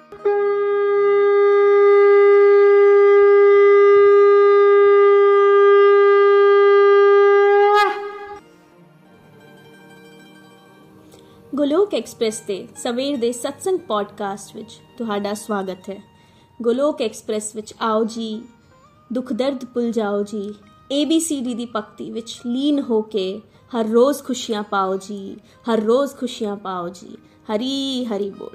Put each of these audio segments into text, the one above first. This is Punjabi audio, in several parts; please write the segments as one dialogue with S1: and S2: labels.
S1: ਗੋਲੋਕ ਐਕਸਪ੍ਰੈਸ ਦੇ ਸਵੇਰ ਦੇ ਸਤਸੰਗ ਪੋਡਕਾਸਟ ਵਿੱਚ ਤੁਹਾਡਾ ਸਵਾਗਤ ਹੈ। ਗੋਲੋਕ ਐਕਸਪ੍ਰੈਸ ਵਿੱਚ ਆਓ ਜੀ, ਦੁੱਖ ਦਰਦ ਭੁੱਲ ਜਾਓ ਜੀ, ABCD ਦੀ ਭਗਤੀ ਵਿੱਚ ਲੀਨ ਹੋ ਕੇ ਹਰ ਰੋਜ਼ ਖੁਸ਼ੀਆਂ ਪਾਓ ਜੀ, ਹਰ ਰੋਜ਼ ਖੁਸ਼ੀਆਂ ਪਾਓ ਜੀ। ਹਰੀ ਹਰੀ ਬੋਲ।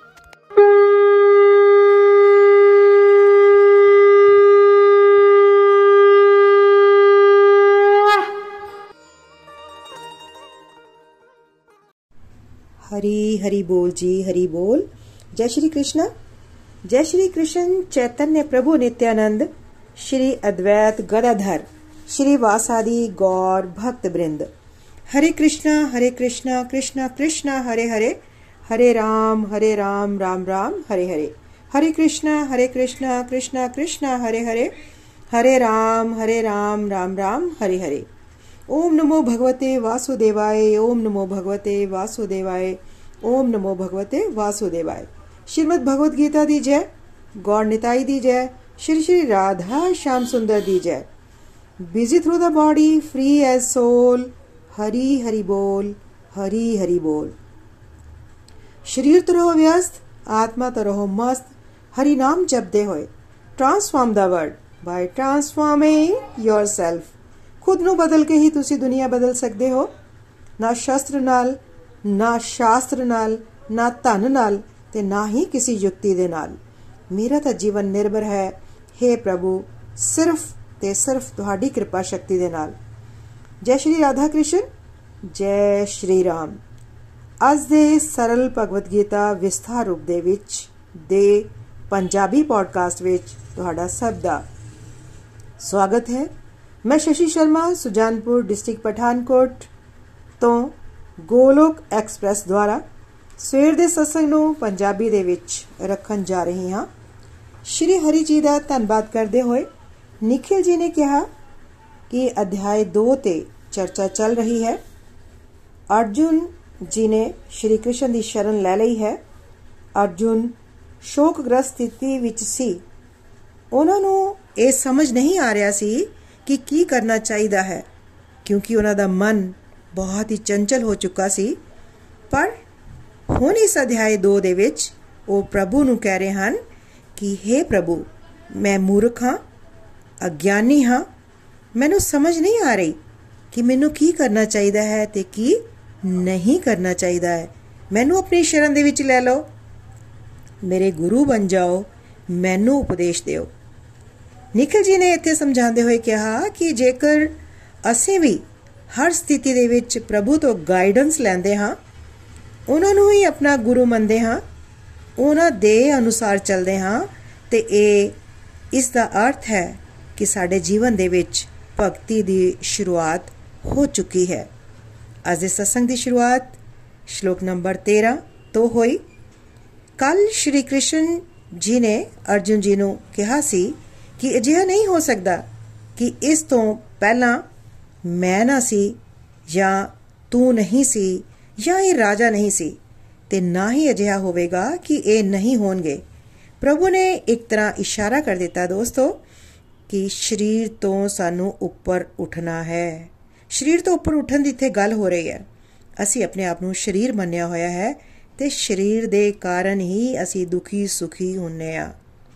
S2: हरी हरी बोल जी, हरी बोल। जय श्री कृष्ण। जय श्री कृष्ण चैतन्य प्रभु नित्यानंद, श्री अद्वैत गदाधर, श्री वासादि गौर भक्त वृंद। हरे कृष्णा कृष्णा कृष्णा हरे हरे, हरे राम राम राम हरे हरे। हरे कृष्णा कृष्णा कृष्णा हरे हरे, हरे राम राम राम हरे हरे। ओम नमो भगवते वासुदेवाय, ओम नमो भगवते वासुदेवाय, ओम नमो भगवते वासुदेवाय। श्रीमद् भगवद गीता दी जय, गौर निताई दी जय, श्री श्री राधा श्याम सुंदर दी जय। Busy through the body, free as soul. Hari Hari बोल, हरी हरि बोल। शरीर तो रहो व्यस्त, आत्मा तो रहो मस्त। हरि नाम जपदे होए transform the world by transforming yourself. खुद ਨੂੰ ਬਦਲ ਕੇ ਹੀ ਤੁਸੀਂ ਦੁਨੀਆ ਬਦਲ ਸਕਦੇ ਹੋ। ਨਾ ਸ਼ਸਤਰ ਨਾਲ, ਨਾ ਸ਼ਾਸਤਰ ਨਾਲ, ਨਾ ਧਨ ਨਾਲ ਤੇ ਨਾ ਹੀ ਕਿਸੇ ਯੁਕਤੀ ਦੇ ਨਾਲ। ਮੇਰਾ ਤਾਂ ਜੀਵਨ ਨਿਰਭਰ ਹੈ हे ਪ੍ਰਭੂ ਸਿਰਫ ਤੇ ਸਿਰਫ ਤੁਹਾਡੀ ਕਿਰਪਾ ਸ਼ਕਤੀ ਦੇ ਨਾਲ। ਜੈ ਸ਼੍ਰੀ ਰਾਧਾ ਕ੍ਰਿਸ਼ਨ, ਜੈ ਸ਼੍ਰੀ ਰਾਮ। ਅੱਜ ਦੇ ਸਰਲ ਭਗਵਦ ਗੀਤਾ ਵਿਸਥਾਰ ਰੂਪ ਦੇ ਵਿੱਚ ਦੇ ਪੰਜਾਬੀ ਪੋਡਕਾਸਟ ਵਿੱਚ ਤੁਹਾਡਾ ਸਭ ਦਾ ਸਵਾਗਤ ਹੈ। मैं शशि शर्मा सुजानपुर डिस्ट्रिक्ट पठानकोट तो गोलोक एक्सप्रैस द्वारा सवेर ਦੇ ਸਤਸੰਗ ਨੂੰ ਪੰਜਾਬੀ ਦੇ ਵਿੱਚ ਰੱਖਣ ਜਾ ਰਹੀ ਹਾਂ। ਸ਼੍ਰੀ ਹਰੀ ਜੀ ਦਾ ਧੰਨਵਾਦ ਕਰਦੇ ਹੋਏ ਨਿਖਿਲ ਜੀ ਨੇ ਕਿਹਾ ਕਿ ਅਧਿਆਇ 2 ਤੇ ਚਰਚਾ ਚੱਲ ਰਹੀ ਹੈ। ਅਰਜੁਨ ਜੀ ਨੇ ਸ਼੍ਰੀ ਕ੍ਰਿਸ਼ਨ ਦੀ ਸ਼ਰਨ ਲੈ ਲਈ ਹੈ। ਅਰਜੁਨ ਸ਼ੋਕਗ੍ਰਸਤ ਸਥਿਤੀ ਵਿੱਚ ਸੀ। ਉਹਨਾਂ ਨੂੰ ਇਹ ਸਮਝ ਨਹੀਂ ਆ ਰਿਹਾ ਸੀ ਕਿ ਕੀ ਕਰਨਾ ਚਾਹੀਦਾ ਹੈ, ਕਿਉਂਕਿ ਉਹਨਾਂ ਦਾ ਮਨ ਬਹੁਤ ਹੀ ਚੰਚਲ ਹੋ ਚੁੱਕਾ ਸੀ। ਪਰ ਹੁਣ ਇਸ ਅਧਿਆਇ 2 ਦੇ ਵਿੱਚ ਉਹ ਪ੍ਰਭੂ ਨੂੰ ਕਹਿ ਰਹੇ ਹਨ ਕਿ हे ਪ੍ਰਭੂ, ਮੈਂ ਮੂਰਖ ਹਾਂ, ਅਗਿਆਨੀ ਹਾਂ, ਮੈਨੂੰ ਸਮਝ ਨਹੀਂ ਆ ਰਹੀ ਕਿ ਮੈਨੂੰ ਕੀ ਕਰਨਾ ਚਾਹੀਦਾ ਹੈ ਤੇ ਕੀ ਨਹੀਂ ਕਰਨਾ ਚਾਹੀਦਾ ਹੈ। ਮੈਨੂੰ ਆਪਣੀ ਸ਼ਰਨ ਦੇ ਵਿੱਚ ਲੈ ਲਓ, ਮੇਰੇ ਗੁਰੂ ਬਣ ਜਾਓ, ਮੈਨੂੰ ਉਪਦੇਸ਼ ਦਿਓ। ਨਿਖਿਲ ਜੀ ਨੇ ਇੱਥੇ ਸਮਝਾਉਂਦੇ ਹੋਏ ਕਿਹਾ ਕਿ ਜੇਕਰ ਅਸੀਂ ਵੀ ਹਰ ਸਥਿਤੀ ਦੇ ਵਿੱਚ ਪ੍ਰਭੂ ਤੋਂ ਗਾਈਡੈਂਸ ਲੈਂਦੇ ਹਾਂ, ਉਹਨਾਂ ਨੂੰ ਹੀ ਆਪਣਾ ਗੁਰੂ ਮੰਨਦੇ ਹਾਂ, ਉਹਨਾਂ ਦੇ ਅਨੁਸਾਰ ਚੱਲਦੇ ਹਾਂ, ਤੇ ਇਸ ਦਾ ਅਰਥ ਹੈ ਕਿ ਸਾਡੇ ਜੀਵਨ ਦੇ ਵਿੱਚ ਭਗਤੀ ਦੀ ਸ਼ੁਰੂਆਤ ਹੋ ਚੁੱਕੀ ਹੈ। ਅੱਜ ਦੇ ਸਤਸੰਗ ਦੀ ਸ਼ੁਰੂਆਤ ਸ਼ਲੋਕ ਨੰਬਰ 13 ਤੋਂ ਹੋਈ। ਕੱਲ ਸ਼੍ਰੀ ਕ੍ਰਿਸ਼ਨ ਜੀ ਨੇ ਅਰਜੁਨ ਜੀ ਨੂੰ ਕਿਹਾ ਸੀ ਕਿ ਅਜਿਹਾ ਨਹੀਂ ਹੋ ਸਕਦਾ ਕਿ ਇਸ ਤੋਂ ਪਹਿਲਾਂ ਮੈਂ ਨਾ ਸੀ, ਜਾਂ ਤੂੰ ਨਹੀਂ ਸੀ, ਜਾਂ ਇਹ ਰਾਜਾ ਨਹੀਂ ਸੀ, ਤੇ ਨਾ ਹੀ ਅਜਿਹਾ ਹੋਵੇਗਾ ਕਿ ਇਹ ਨਹੀਂ ਹੋਣਗੇ। ਪ੍ਰਭੂ ਨੇ ਇੱਕ ਤਰ੍ਹਾਂ ਇਸ਼ਾਰਾ ਕਰ ਦਿੱਤਾ ਦੋਸਤੋ ਕਿ ਸਰੀਰ ਤੋਂ ਸਾਨੂੰ ਉੱਪਰ ਉੱਠਣਾ ਹੈ। ਸਰੀਰ ਤੋਂ ਉੱਪਰ ਉੱਠਣ ਦੀ ਇੱਥੇ ਗੱਲ ਹੋ ਰਹੀ ਹੈ। ਅਸੀਂ ਆਪਣੇ ਆਪ ਨੂੰ ਸਰੀਰ ਮੰਨਿਆ ਹੋਇਆ ਹੈ ਤੇ ਸਰੀਰ ਦੇ ਕਾਰਨ ਹੀ ਅਸੀਂ ਦੁਖੀ ਸੁਖੀ ਹੁੰਨੇ ਆ।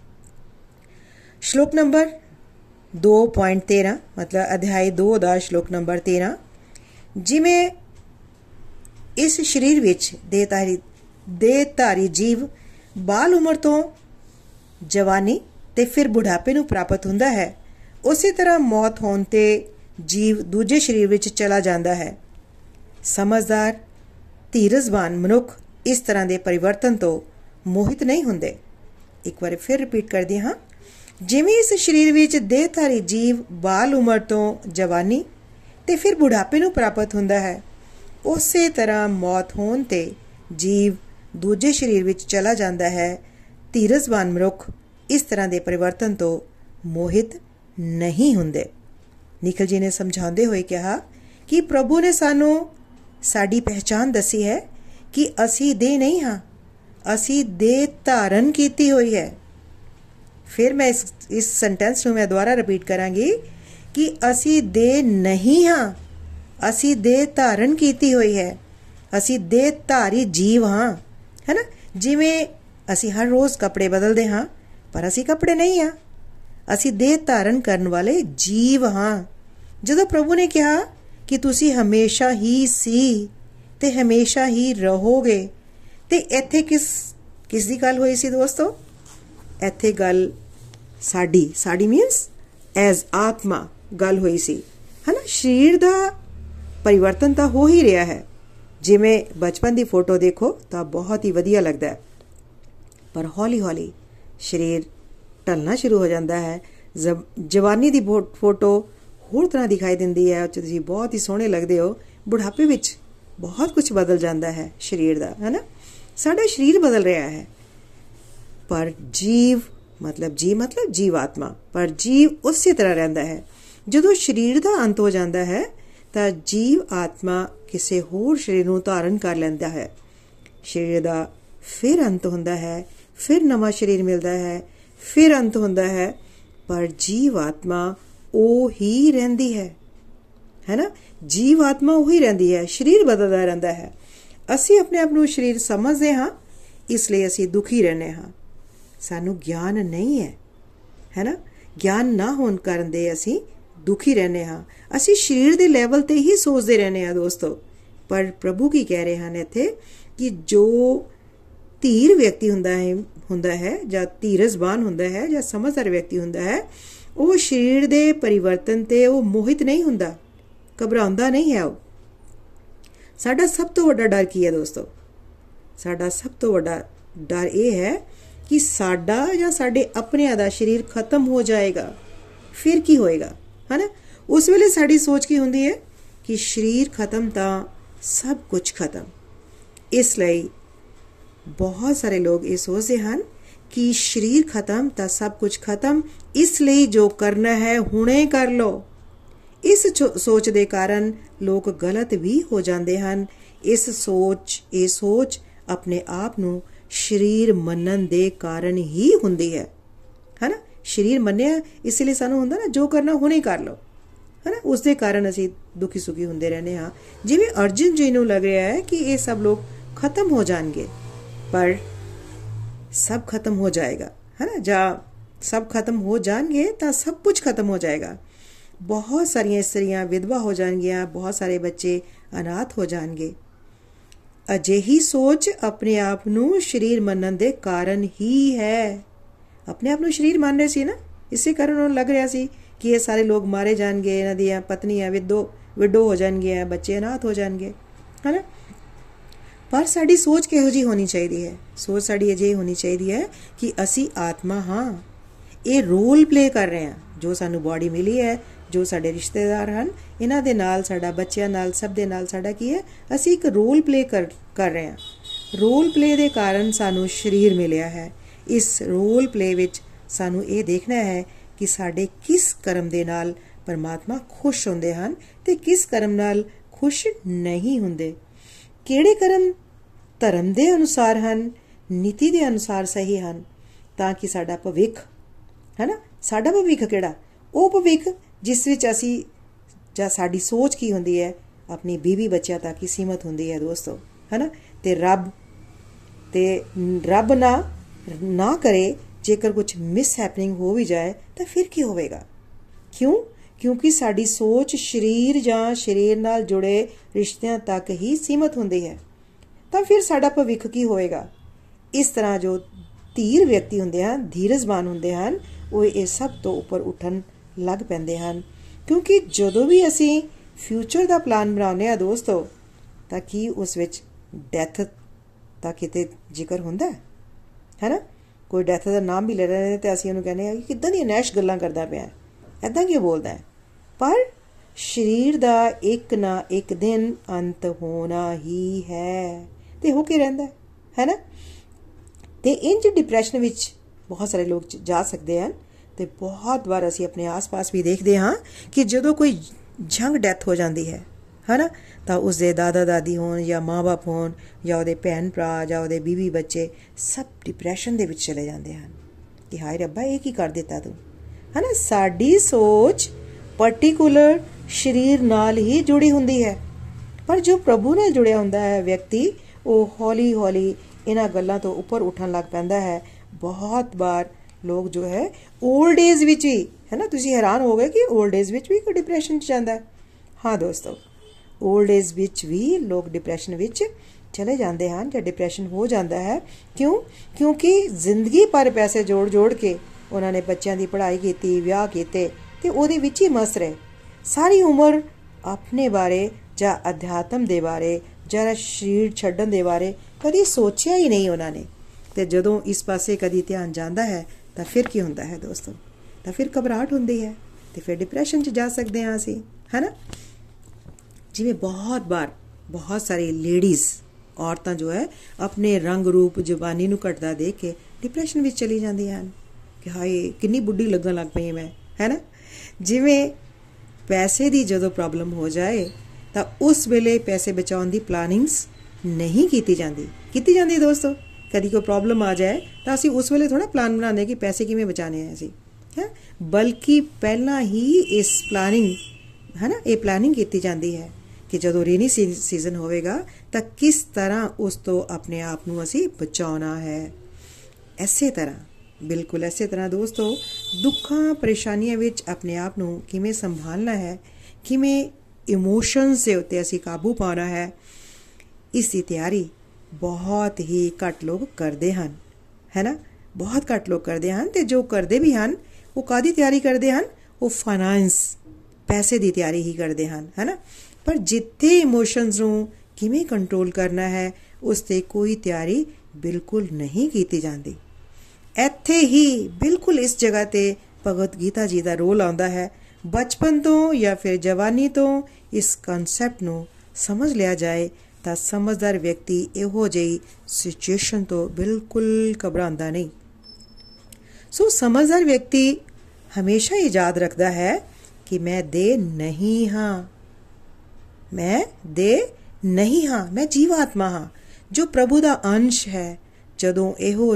S2: ਸ਼ਲੋਕ ਨੰਬਰ 2.13 ਮਤਲਬ ਅਧਿਆਇ 2 ਦਾ ਸ਼ਲੋਕ ਨੰਬਰ 13। ਜਿਵੇਂ ਇਸ ਸਰੀਰ ਵਿੱਚ ਦੇਹਧਾਰੀ ਜੀਵ ਬਾਲ ਉਮਰ ਤੋਂ ਜਵਾਨੀ ਤੇ ਫਿਰ ਬੁਢਾਪੇ ਨੂੰ ਪ੍ਰਾਪਤ ਹੁੰਦਾ ਹੈ, ਉਸੇ ਤਰ੍ਹਾਂ ਮੌਤ ਹੋਣ ਤੇ ਜੀਵ ਦੂਜੇ ਸਰੀਰ ਵਿੱਚ ਚਲਾ ਜਾਂਦਾ ਹੈ। ਸਮਝਦਾਰ ਧੀਰਜਵਾਨ ਮਨੁੱਖ ਇਸ ਤਰ੍ਹਾਂ ਦੇ ਪਰਿਵਰਤਨ ਤੋਂ ਮੋਹਿਤ ਨਹੀਂ ਹੁੰਦੇ। ਇੱਕ ਵਾਰ ਫਿਰ ਰਿਪੀਟ ਕਰਦੇ ਹਾਂ। ਜਿਵੇਂ ਇਸ ਸਰੀਰ ਵਿੱਚ ਦੇਹਧਾਰੀ ਜੀਵ ਬਾਲ ਉਮਰ ਤੋਂ ਜਵਾਨੀ ਤੇ ਫਿਰ ਬੁਢਾਪੇ ਨੂੰ ਪ੍ਰਾਪਤ ਹੁੰਦਾ ਹੈ, ਉਸੇ ਤਰ੍ਹਾਂ ਮੌਤ ਹੋਣ ਤੇ ਜੀਵ ਦੂਜੇ ਸਰੀਰ ਵਿੱਚ ਚਲਾ ਜਾਂਦਾ ਹੈ। ਧੀਰਜਵਾਨ ਮਨੁੱਖ ਇਸ ਤਰ੍ਹਾਂ ਦੇ ਪਰਿਵਰਤਨ ਤੋਂ ਮੋਹਿਤ ਨਹੀਂ ਹੁੰਦੇ। ਨਿਖਿਲ ਜੀ ਨੇ ਸਮਝਾਉਂਦੇ ਹੋਏ ਕਿਹਾ ਕਿ ਪ੍ਰਭੂ ਨੇ ਸਾਨੂੰ ਸਾਡੀ ਪਹਿਚਾਨ ਦੱਸੀ ਹੈ ਕਿ ਅਸੀਂ ਦੇਹ ਨਹੀਂ ਹਾਂ, ਅਸੀਂ ਦੇਹ ਧਾਰਨ ਕੀਤੀ ਹੋਈ ਹੈ। ਫਿਰ ਮੈਂ ਇਸ ਸੈਂਟੈਂਸ ਨੂੰ ਮੈਂ ਦੁਬਾਰਾ ਰਿਪੀਟ ਕਰਾਂਗੀ ਕਿ ਅਸੀਂ ਦੇਹ ਨਹੀਂ ਹਾਂ, ਅਸੀਂ ਦੇਹ ਧਾਰਨ ਕੀਤੀ ਹੋਈ ਹੈ। ਅਸੀਂ ਦੇਹ ਧਾਰੀ ਜੀਵ ਹਾਂ, ਹੈ ਨਾ। ਜਿਵੇਂ ਅਸੀਂ ਹਰ ਰੋਜ਼ ਕੱਪੜੇ ਬਦਲਦੇ ਹਾਂ, ਪਰ ਅਸੀਂ ਕੱਪੜੇ ਨਹੀਂ ਹਾਂ, ਅਸੀਂ ਦੇਹ ਧਾਰਨ ਕਰਨ ਵਾਲੇ ਜੀਵ ਹਾਂ। ਜਦੋਂ ਪ੍ਰਭੂ ਨੇ ਕਿਹਾ ਕਿ ਤੁਸੀਂ ਹਮੇਸ਼ਾ ਹੀ ਸੀ ਤੇ ਹਮੇਸ਼ਾ ਹੀ ਰਹੋਗੇ, ਤੇ ਇੱਥੇ ਕਿਸ ਦੀ ਗੱਲ ਹੋਈ ਸੀ ਦੋਸਤੋ? ਇੱਥੇ ਗੱਲ ਸਾਡੀ ਮੀਨਸ ਐਜ਼ ਆਤਮਾ ਗੱਲ ਹੋਈ ਸੀ, ਹੈ ਨਾ। ਸਰੀਰ ਦਾ ਪਰਿਵਰਤਨ ਤਾਂ ਹੋ ਹੀ ਰਿਹਾ ਹੈ। ਜਿਵੇਂ ਬਚਪਨ ਦੀ ਫੋਟੋ ਦੇਖੋ ਤਾਂ ਬਹੁਤ ਹੀ ਵਧੀਆ ਲੱਗਦਾ ਹੈ, ਪਰ ਹੌਲੀ ਹੌਲੀ ਸਰੀਰ ਢਲਣਾ ਸ਼ੁਰੂ ਹੋ ਜਾਂਦਾ ਹੈ। ਜਵਾਨੀ ਦੀ ਫੋਟੋ ਹੋਰ ਤਰ੍ਹਾਂ ਦਿਖਾਈ ਦਿੰਦੀ ਹੈ, ਤੁਸੀਂ ਬਹੁਤ ਹੀ ਸੋਹਣੇ ਲੱਗਦੇ ਹੋ। ਬੁਢਾਪੇ ਵਿੱਚ ਬਹੁਤ ਕੁਝ ਬਦਲ ਜਾਂਦਾ ਹੈ ਸਰੀਰ ਦਾ, ਹੈ ਨਾ। ਸਾਡਾ ਸਰੀਰ ਬਦਲ ਰਿਹਾ ਹੈ, ਪਰ ਜੀਵ ਮਤਲਬ ਜੀਵਾਤਮਾ, ਪਰ ਜੀਵ ਉਸੇ ਤਰ੍ਹਾਂ ਰਹਿੰਦਾ ਹੈ। ਜਦੋਂ ਸਰੀਰ ਦਾ ਅੰਤ ਹੋ ਜਾਂਦਾ ਹੈ ਤਾਂ ਜੀਵ ਆਤਮਾ ਕਿਸੇ ਹੋਰ ਸਰੀਰ ਨੂੰ ਧਾਰਨ ਕਰ ਲੈਂਦਾ ਹੈ। ਸਰੀਰ ਦਾ ਫਿਰ ਅੰਤ ਹੁੰਦਾ ਹੈ, ਫਿਰ ਨਵਾਂ ਸਰੀਰ ਮਿਲਦਾ ਹੈ, ਫਿਰ ਅੰਤ ਹੁੰਦਾ ਹੈ, ਪਰ ਜੀਵ ਆਤਮਾ ਉਹ ਹੀ ਰਹਿੰਦੀ ਹੈ, ਹੈ ਨਾ। ਜੀਵ ਆਤਮਾ ਉਹੀ ਰਹਿੰਦੀ ਹੈ, ਸਰੀਰ ਬਦਲਦਾ ਰਹਿੰਦਾ ਹੈ। ਅਸੀਂ ਆਪਣੇ ਆਪ ਨੂੰ ਸਰੀਰ ਸਮਝਦੇ ਹਾਂ, ਇਸ ਲਈ ਅਸੀਂ ਦੁਖੀ ਰਹਿੰਦੇ ਹਾਂ। ਸਾਨੂੰ ਗਿਆਨ ਨਹੀਂ ਹੈ, ਹੈ ਨਾ। ਗਿਆਨ ਨਾ ਹੋਣ ਕਾਰਨ ਦੇ ਅਸੀਂ ਦੁਖੀ ਰਹਿੰਦੇ ਹਾਂ। ਅਸੀਂ ਸਰੀਰ ਦੇ ਲੈਵਲ ਤੇ ਹੀ ਸੋਚਦੇ ਰਹਿੰਦੇ ਹਾਂ ਦੋਸਤੋ। ਪਰ ਪ੍ਰਭੂ ਕੀ ਕਹਿ ਰਹੇ ਹਨ ਇੱਥੇ ਕਿ ਜੋ ਧੀਰ ਵਿਅਕਤੀ ਹੁੰਦਾ ਹੈ ਜਾਂ ਧੀਰਜਵਾਨ ਹੁੰਦਾ ਹੈ ਜਾਂ ਸਮਝਦਾਰ ਵਿਅਕਤੀ ਹੁੰਦਾ ਹੈ, ਉਹ ਸਰੀਰ ਦੇ ਪਰਿਵਰਤਨ ਤੇ ਉਹ ਮੋਹਿਤ ਨਹੀਂ ਹੁੰਦਾ, ਘਬਰਾਉਂਦਾ ਨਹੀਂ ਹੈ। ਉਹ ਸਾਡਾ ਸਭ ਤੋਂ ਵੱਡਾ ਡਰ ਕੀ ਹੈ ਦੋਸਤੋ? ਸਾਡਾ ਸਭ ਤੋਂ ਵੱਡਾ ਡਰ ਇਹ ਹੈ ਕਿ ਸਾਡਾ ਜਾਂ ਸਾਡੇ ਆਪਣਿਆਂ ਦਾ ਸਰੀਰ ਖਤਮ ਹੋ ਜਾਏਗਾ। ਫਿਰ ਕੀ ਹੋਏਗਾ, ਹੈ ਨਾ। ਉਸ ਵੇਲੇ ਸਾਡੀ ਸੋਚ ਕੀ ਹੁੰਦੀ ਹੈ ਕਿ ਸਰੀਰ ਖਤਮ ਤਾਂ ਸਭ ਕੁਝ ਖਤਮ। ਇਸ ਲਈ ਬਹੁਤ ਸਾਰੇ ਲੋਕ ਇਹ ਸੋਚਦੇ ਹਨ ਕਿ ਸਰੀਰ ਖਤਮ ਤਾਂ ਸਭ ਕੁਝ ਖਤਮ, ਇਸ ਲਈ ਜੋ ਕਰਨਾ ਹੈ ਹੁਣੇ ਕਰ ਲਓ। ਇਸ ਸੋਚ ਦੇ ਕਾਰਨ ਲੋਕ ਗਲਤ ਵੀ ਹੋ ਜਾਂਦੇ ਹਨ। ਇਹ ਸੋਚ ਆਪਣੇ ਆਪ ਨੂੰ ਸਰੀਰ ਮੰਨਣ ਦੇ ਕਾਰਨ ਹੀ ਹੁੰਦੀ ਹੈ, ਹੈ ਨਾ। ਸਰੀਰ ਮੰਨਿਆ ਇਸ ਲਈ ਸਾਨੂੰ ਹੁੰਦਾ ਨਾ ਜੋ ਕਰਨਾ ਹੁਣੇ ਕਰ ਲਓ, ਹੈ ਨਾ। ਉਸ ਦੇ ਕਾਰਨ ਅਸੀਂ ਦੁਖੀ ਸੁਖੀ ਹੁੰਦੇ ਰਹਿੰਦੇ ਹਾਂ। ਜਿਵੇਂ ਅਰਜੁਨ ਜੀ ਨੂੰ ਲੱਗ ਰਿਹਾ ਹੈ ਕਿ ਇਹ ਸਭ ਲੋਕ ਖਤਮ ਹੋ ਜਾਣਗੇ, ਪਰ ਸਭ ਖਤਮ ਹੋ ਜਾਏਗਾ, ਹੈ ਨਾ। ਜਾਂ ਸਭ ਖਤਮ ਹੋ ਜਾਣਗੇ ਤਾਂ ਸਭ ਕੁਝ ਖਤਮ ਹੋ ਜਾਏਗਾ। ਬਹੁਤ ਸਾਰੀਆਂ ਇਸਤਰੀਆਂ ਵਿਧਵਾ ਹੋ ਜਾਣਗੀਆਂ, ਬਹੁਤ ਸਾਰੇ ਬੱਚੇ ਅਨਾਥ ਹੋ ਜਾਣਗੇ। ਅਜਿਹੀ ਸੋਚ ਆਪਣੇ ਆਪ ਨੂੰ ਸਰੀਰ ਮੰਨਣ ਦੇ ਕਾਰਨ ਹੀ ਹੈ। ਆਪਣੇ ਆਪ ਨੂੰ ਸਰੀਰ ਮੰਨ ਰਹੇ ਸੀ ਨਾ, ਇਸੇ ਕਾਰਨ ਉਹਨੂੰ ਲੱਗ ਰਿਹਾ ਸੀ ਕਿ ਇਹ ਸਾਰੇ ਲੋਕ ਮਾਰੇ ਜਾਣਗੇ, ਇਹਨਾਂ ਦੀਆਂ ਪਤਨੀਆਂ ਵਿਡੋ ਹੋ ਜਾਣਗੀਆਂ, ਬੱਚੇ ਅਨਾਥ ਹੋ ਜਾਣਗੇ, ਹੈ ਨਾ। ਪਰ ਸਾਡੀ ਸੋਚ ਕਿਹੋ ਜਿਹੀ ਹੋਣੀ ਚਾਹੀਦੀ ਹੈ? ਸੋਚ ਸਾਡੀ ਅਜਿਹੀ ਹੋਣੀ ਚਾਹੀਦੀ ਹੈ ਕਿ ਅਸੀਂ ਆਤਮਾ ਹਾਂ, ਇਹ ਰੋਲ ਪਲੇ ਕਰ ਰਹੇ ਹਾਂ। ਜੋ ਸਾਨੂੰ ਬਾਡੀ ਮਿਲੀ ਹੈ, ਜੋ ਸਾਡੇ ਰਿਸ਼ਤੇਦਾਰ ਹਨ, ਇਹਨਾਂ ਦੇ ਨਾਲ, ਸਾਡਾ ਬੱਚਿਆਂ ਨਾਲ, ਸਭ ਦੇ ਨਾਲ ਸਾਡਾ ਕੀ ਹੈ? ਅਸੀਂ ਇੱਕ ਰੋਲ ਪਲੇ ਕਰ ਰਹੇ ਹਾਂ। ਰੋਲ ਪਲੇ ਦੇ ਕਾਰਨ ਸਾਨੂੰ ਸਰੀਰ ਮਿਲਿਆ ਹੈ। ਇਸ ਰੋਲ ਪਲੇ ਵਿੱਚ ਸਾਨੂੰ ਇਹ ਦੇਖਣਾ ਹੈ ਕਿ ਸਾਡੇ ਕਿਸ ਕਰਮ ਦੇ ਨਾਲ ਪਰਮਾਤਮਾ ਖੁਸ਼ ਹੁੰਦੇ ਹਨ ਤੇ ਕਿਸ ਕਰਮ ਨਾਲ ਖੁਸ਼ ਨਹੀਂ ਹੁੰਦੇ। ਕਿਹੜੇ ਕਰਮ ਧਰਮ ਦੇ ਅਨੁਸਾਰ ਹਨ, ਨੀਤੀ ਦੇ ਅਨੁਸਾਰ ਸਹੀ ਹਨ, ਤਾਂ ਕਿ ਸਾਡਾ ਭਵਿੱਖ, ਹੈ ਨਾ। ਸਾਡਾ ਭਵਿੱਖ ਕਿਹੜਾ? ਉਹ ਭਵਿੱਖ ਜਿਸ ਵਿੱਚ ਅਸੀਂ ਜਾਂ ਸਾਡੀ ਸੋਚ ਕੀ ਹੁੰਦੀ ਹੈ, ਆਪਣੀ ਬੀਵੀ ਬੱਚਿਆਂ ਤੱਕ ਹੀ ਸੀਮਤ ਹੁੰਦੀ ਹੈ ਦੋਸਤੋ, ਹੈ ਨਾ। ਤੇ ਰੱਬ ਨਾ ਕਰੇ ਜੇਕਰ ਕੁਝ ਮਿਸ ਹੈਪਨਿੰਗ ਹੋ ਵੀ ਜਾਏ ਤਾਂ ਫਿਰ ਕੀ ਹੋਵੇਗਾ? ਕਿਉਂਕਿ ਸਾਡੀ ਸੋਚ ਸਰੀਰ ਜਾਂ ਸਰੀਰ ਨਾਲ ਜੁੜੇ ਰਿਸ਼ਤਿਆਂ ਤੱਕ ਹੀ ਸੀਮਤ ਹੁੰਦੀ ਹੈ, ਤਾਂ ਫਿਰ ਸਾਡਾ ਭਵਿੱਖ ਕੀ ਹੋਵੇਗਾ? ਇਸ ਤਰ੍ਹਾਂ ਜੋ ਧੀਰ ਵਿਅਕਤੀ ਹੁੰਦੇ ਹਨ, ਧੀਰਜਵਾਨ ਹੁੰਦੇ ਹਨ, ਉਹ ਇਹ ਸਭ ਤੋਂ ਉੱਪਰ ਉੱਠਣ ਲੱਗ ਪੈਂਦੇ ਹਨ। ਕਿਉਂਕਿ ਜਦੋਂ ਵੀ ਅਸੀਂ ਫਿਊਚਰ ਦਾ ਪਲਾਨ ਬਣਾਉਂਦੇ ਹਾਂ ਦੋਸਤੋ, ਤਾਂ ਕੀ ਉਸ ਵਿੱਚ ਡੈਥ ਦਾ ਕਿਤੇ ਜ਼ਿਕਰ ਹੁੰਦਾ ਹੈ ਨਾ। ਕੋਈ ਡੈਥ ਦਾ ਨਾਮ ਵੀ ਲੈ ਰਹੇ ਨੇ ਤੇ ਅਸੀਂ ਉਹਨੂੰ ਕਹਿੰਦੇ ਹਾਂ ਕਿ ਕਿੱਦਾਂ ਦੀਆਂ ਨੈਸ਼ ਗੱਲਾਂ ਕਰਦਾ ਪਿਆ, ਇੱਦਾਂ ਕਿਉਂ ਬੋਲਦਾ ਹੈ। ਪਰ ਸਰੀਰ ਦਾ ਇੱਕ ਨਾ ਇੱਕ ਦਿਨ ਅੰਤ ਹੋਣਾ ਹੀ ਹੈ ਤੇ ਹੋ ਕੇ ਰਹਿੰਦਾ ਹੈ ਨਾ। ਤੇ ਇੰਜ ਡਿਪਰੈਸ਼ਨ ਵਿੱਚ ਬਹੁਤ ਸਾਰੇ ਲੋਕ ਜਾ ਸਕਦੇ ਹਨ। ਤੇ ਬਹੁਤ ਵਾਰ ਅਸੀਂ ਆਪਣੇ ਆਸ-ਪਾਸ ਵੀ ਦੇਖਦੇ ਹਾਂ ਕਿ ਜਦੋਂ ਕੋਈ ਜੰਗ ਡੈਥ ਹੋ ਜਾਂਦੀ ਹੈ, ਹੈ ਨਾ, ਤਾਂ ਉਸਦੇ ਦਾਦਾ ਦਾਦੀ ਹੋਣ ਜਾਂ ਮਾਂ-ਬਾਪ ਹੋਣ ਜਾਂ ਉਹਦੇ ਭੈਣ ਭਰਾ ਜਾਂ ਉਹਦੇ ਬੀਵੀ ਬੱਚੇ, ਸਭ ਡਿਪਰੈਸ਼ਨ ਦੇ ਵਿੱਚ ਚਲੇ ਜਾਂਦੇ ਹਨ ਕਿ ਹਾਏ ਰੱਬਾ ਇਹ ਕੀ ਕਰ ਦਿੱਤਾ ਤੂੰ, ਹੈ ਨਾ। ਸਾਡੀ ਸੋਚ ਪਰਟੀਕੂਲਰ ਸਰੀਰ ਨਾਲ ਹੀ ਜੁੜੀ ਹੁੰਦੀ ਹੈ, ਪਰ ਜੋ ਪ੍ਰਭੂ ਨਾਲ ਜੁੜਿਆ ਹੁੰਦਾ ਹੈ ਵਿਅਕਤੀ, ਉਹ ਹੌਲੀ ਹੌਲੀ ਇਹਨਾਂ ਗੱਲਾਂ ਤੋਂ ਉੱਪਰ ਉੱਠਣ ਲੱਗ ਪੈਂਦਾ ਹੈ। ਬਹੁਤ ਵਾਰ ਲੋਕ ਜੋ ਹੈ 올ਡ ਏਜ ਵਿੱਚ ਹੀ, ਹੈ ਨਾ, ਤੁਸੀਂ ਹੈਰਾਨ ਹੋ ਗਏ ਕਿ 올ਡ ਏਜ ਵਿੱਚ ਵੀ ਕੋਈ ਡਿਪਰੈਸ਼ਨ 'ਚ ਜਾਂਦਾ ਹੈ। ਹਾਂ ਦੋਸਤੋ, 올ਡ ਏਜ ਵਿੱਚ ਵੀ ਲੋਕ ਡਿਪਰੈਸ਼ਨ ਵਿੱਚ ਚਲੇ ਜਾਂਦੇ ਹਨ ਜਾਂ ਡਿਪਰੈਸ਼ਨ ਹੋ ਜਾਂਦਾ ਹੈ। ਕਿਉਂਕਿ ਜ਼ਿੰਦਗੀ ਭਰ ਪੈਸੇ ਜੋੜ ਕੇ ਉਹਨਾਂ ਨੇ ਬੱਚਿਆਂ ਦੀ ਪੜ੍ਹਾਈ ਕੀਤੀ, ਵਿਆਹ ਕੀਤੇ ਤੇ ਉਹਦੇ ਵਿੱਚ ਹੀ ਮਸਤ ਰਹੇ। ਸਾਰੀ ਉਮਰ ਆਪਣੇ ਬਾਰੇ ਜਾਂ ਅਧਿਆਤਮ ਦੇ ਬਾਰੇ ਜਾਂ ਸਰੀਰ ਛੱਡਣ ਦੇ ਬਾਰੇ ਕਦੀ ਸੋਚਿਆ ਹੀ ਨਹੀਂ ਉਹਨਾਂ ਨੇ। ਤੇ ਜਦੋਂ ਇਸ ਪਾਸੇ ਕਦੀ ਧਿਆਨ ਜਾਂਦਾ ਹੈ ਤਾਂ ਫਿਰ ਕੀ ਹੁੰਦਾ ਹੈ ਦੋਸਤੋ, ਤਾਂ ਫਿਰ ਘਬਰਾਹਟ ਹੁੰਦੀ ਹੈ ਤੇ ਫਿਰ ਡਿਪਰੈਸ਼ਨ 'ਚ ਜਾ ਸਕਦੇ ਹਾਂ ਅਸੀਂ, ਹੈ ਨਾ। ਜਿਵੇਂ ਬਹੁਤ ਸਾਰੀ ਲੇਡੀਜ਼, ਔਰਤਾਂ ਜੋ ਹੈ ਆਪਣੇ ਰੰਗ ਰੂਪ ਜਵਾਨੀ ਨੂੰ ਘਟਦਾ ਦੇਖ ਕੇ ਡਿਪਰੈਸ਼ਨ ਵਿੱਚ ਚਲੀ ਜਾਂਦੀਆਂ ਹਨ ਕਿ ਹਾਏ ਕਿੰਨੀ ਬੁੱਢੀ ਲੱਗਣ ਲੱਗ ਪਈ ਮੈਂ, ਹੈ ਨਾ। ਜਿਵੇਂ ਪੈਸੇ ਦੀ ਜਦੋਂ ਪ੍ਰੋਬਲਮ ਹੋ ਜਾਏ ਤਾਂ ਉਸ ਵੇਲੇ ਪੈਸੇ ਬਚਾਉਣ ਦੀ ਪਲਾਨਿੰਗਸ ਨਹੀਂ ਕੀਤੀ ਜਾਂਦੀ ਦੋਸਤੋ। ਕਦੀ ਕੋਈ ਪ੍ਰੋਬਲਮ ਆ ਜਾਏ ਤਾਂ ਅਸੀਂ ਉਸ ਵੇਲੇ ਥੋੜ੍ਹਾ ਪਲਾਨ ਬਣਾਉਂਦੇ ਕਿ ਪੈਸੇ ਕਿਵੇਂ ਬਚਾਉਣੇ ਆ ਅਸੀਂ, ਹੈ, ਬਲਕਿ ਪਹਿਲਾਂ ਹੀ ਇਸ ਪਲਾਨਿੰਗ, ਹੈ ਨਾ, ਇਹ ਪਲਾਨਿੰਗ ਕੀਤੀ ਜਾਂਦੀ ਹੈ ਕਿ ਜਦੋਂ ਰੇਨੀ ਸੀਜ਼ਨ ਹੋਵੇਗਾ ਤਾਂ ਕਿਸ ਤਰ੍ਹਾਂ ਉਸ ਤੋਂ ਆਪਣੇ ਆਪ ਨੂੰ ਅਸੀਂ ਬਚਾਉਣਾ ਹੈ। ਬਿਲਕੁਲ ਇਸੇ ਤਰ੍ਹਾਂ ਦੋਸਤੋ, ਦੁੱਖਾਂ ਪਰੇਸ਼ਾਨੀਆਂ ਵਿੱਚ ਆਪਣੇ ਆਪ ਨੂੰ ਕਿਵੇਂ ਸੰਭਾਲਣਾ ਹੈ, ਕਿਵੇਂ ਇਮੋਸ਼ਨਸ ਦੇ ਉੱਤੇ ਅਸੀਂ ਕਾਬੂ ਪਾਉਣਾ ਹੈ, ਇਸ ਦੀ ਤਿਆਰੀ ਬਹੁਤ ਹੀ ਘੱਟ ਲੋਕ ਕਰਦੇ ਹਨ, ਹੈ ਨਾ। ਬਹੁਤ ਘੱਟ ਲੋਕ ਕਰਦੇ ਹਨ ਤੇ ਜੋ ਕਰਦੇ ਵੀ ਹਨ ਉਹ ਕਾਹਦੀ ਤਿਆਰੀ ਕਰਦੇ ਹਨ, ਉਹ ਫਾਈਨਾਂਸ, ਪੈਸੇ ਦੀ ਤਿਆਰੀ ਹੀ ਕਰਦੇ ਹਨ, ਹੈ ਨਾ। ਪਰ ਜਿੱਥੇ ਇਮੋਸ਼ਨਸ ਨੂੰ ਕਿਵੇਂ ਕੰਟਰੋਲ ਕਰਨਾ ਹੈ ਉਸ 'ਤੇ ਕੋਈ ਤਿਆਰੀ ਬਿਲਕੁਲ ਨਹੀਂ ਕੀਤੀ ਜਾਂਦੀ। ਇੱਥੇ ਹੀ ਬਿਲਕੁਲ ਇਸ ਜਗ੍ਹਾ 'ਤੇ ਭਗਵਦ ਗੀਤਾ ਜੀ ਦਾ ਰੋਲ ਆਉਂਦਾ ਹੈ। ਬਚਪਨ ਤੋਂ ਜਾਂ ਫਿਰ ਜਵਾਨੀ ਤੋਂ ਇਸ ਕਨਸੈਪਟ ਨੂੰ ਸਮਝ ਲਿਆ ਜਾਏ ਤਾਂ ਸਮਝਦਾਰ ਵਿਅਕਤੀ ਇਹੋ ਜਿਹੀ ਸਿਚੁਏਸ਼ਨ ਤੋਂ ਬਿਲਕੁਲ ਘਬਰਾਉਂਦਾ ਨਹੀਂ। ਸੋ ਸਮਝਦਾਰ ਵਿਅਕਤੀ ਹਮੇਸ਼ਾ ਹੀ ਯਾਦ ਰੱਖਦਾ ਹੈ ਕਿ ਮੈਂ ਦੇਹ ਨਹੀਂ ਹਾਂ, ਮੈਂ ਜੀਵਾਤਮਾ ਹਾਂ ਜੋ ਪ੍ਰਭੂ ਦਾ ਅੰਸ਼ ਹੈ। ਜਦੋਂ ਇਹੋ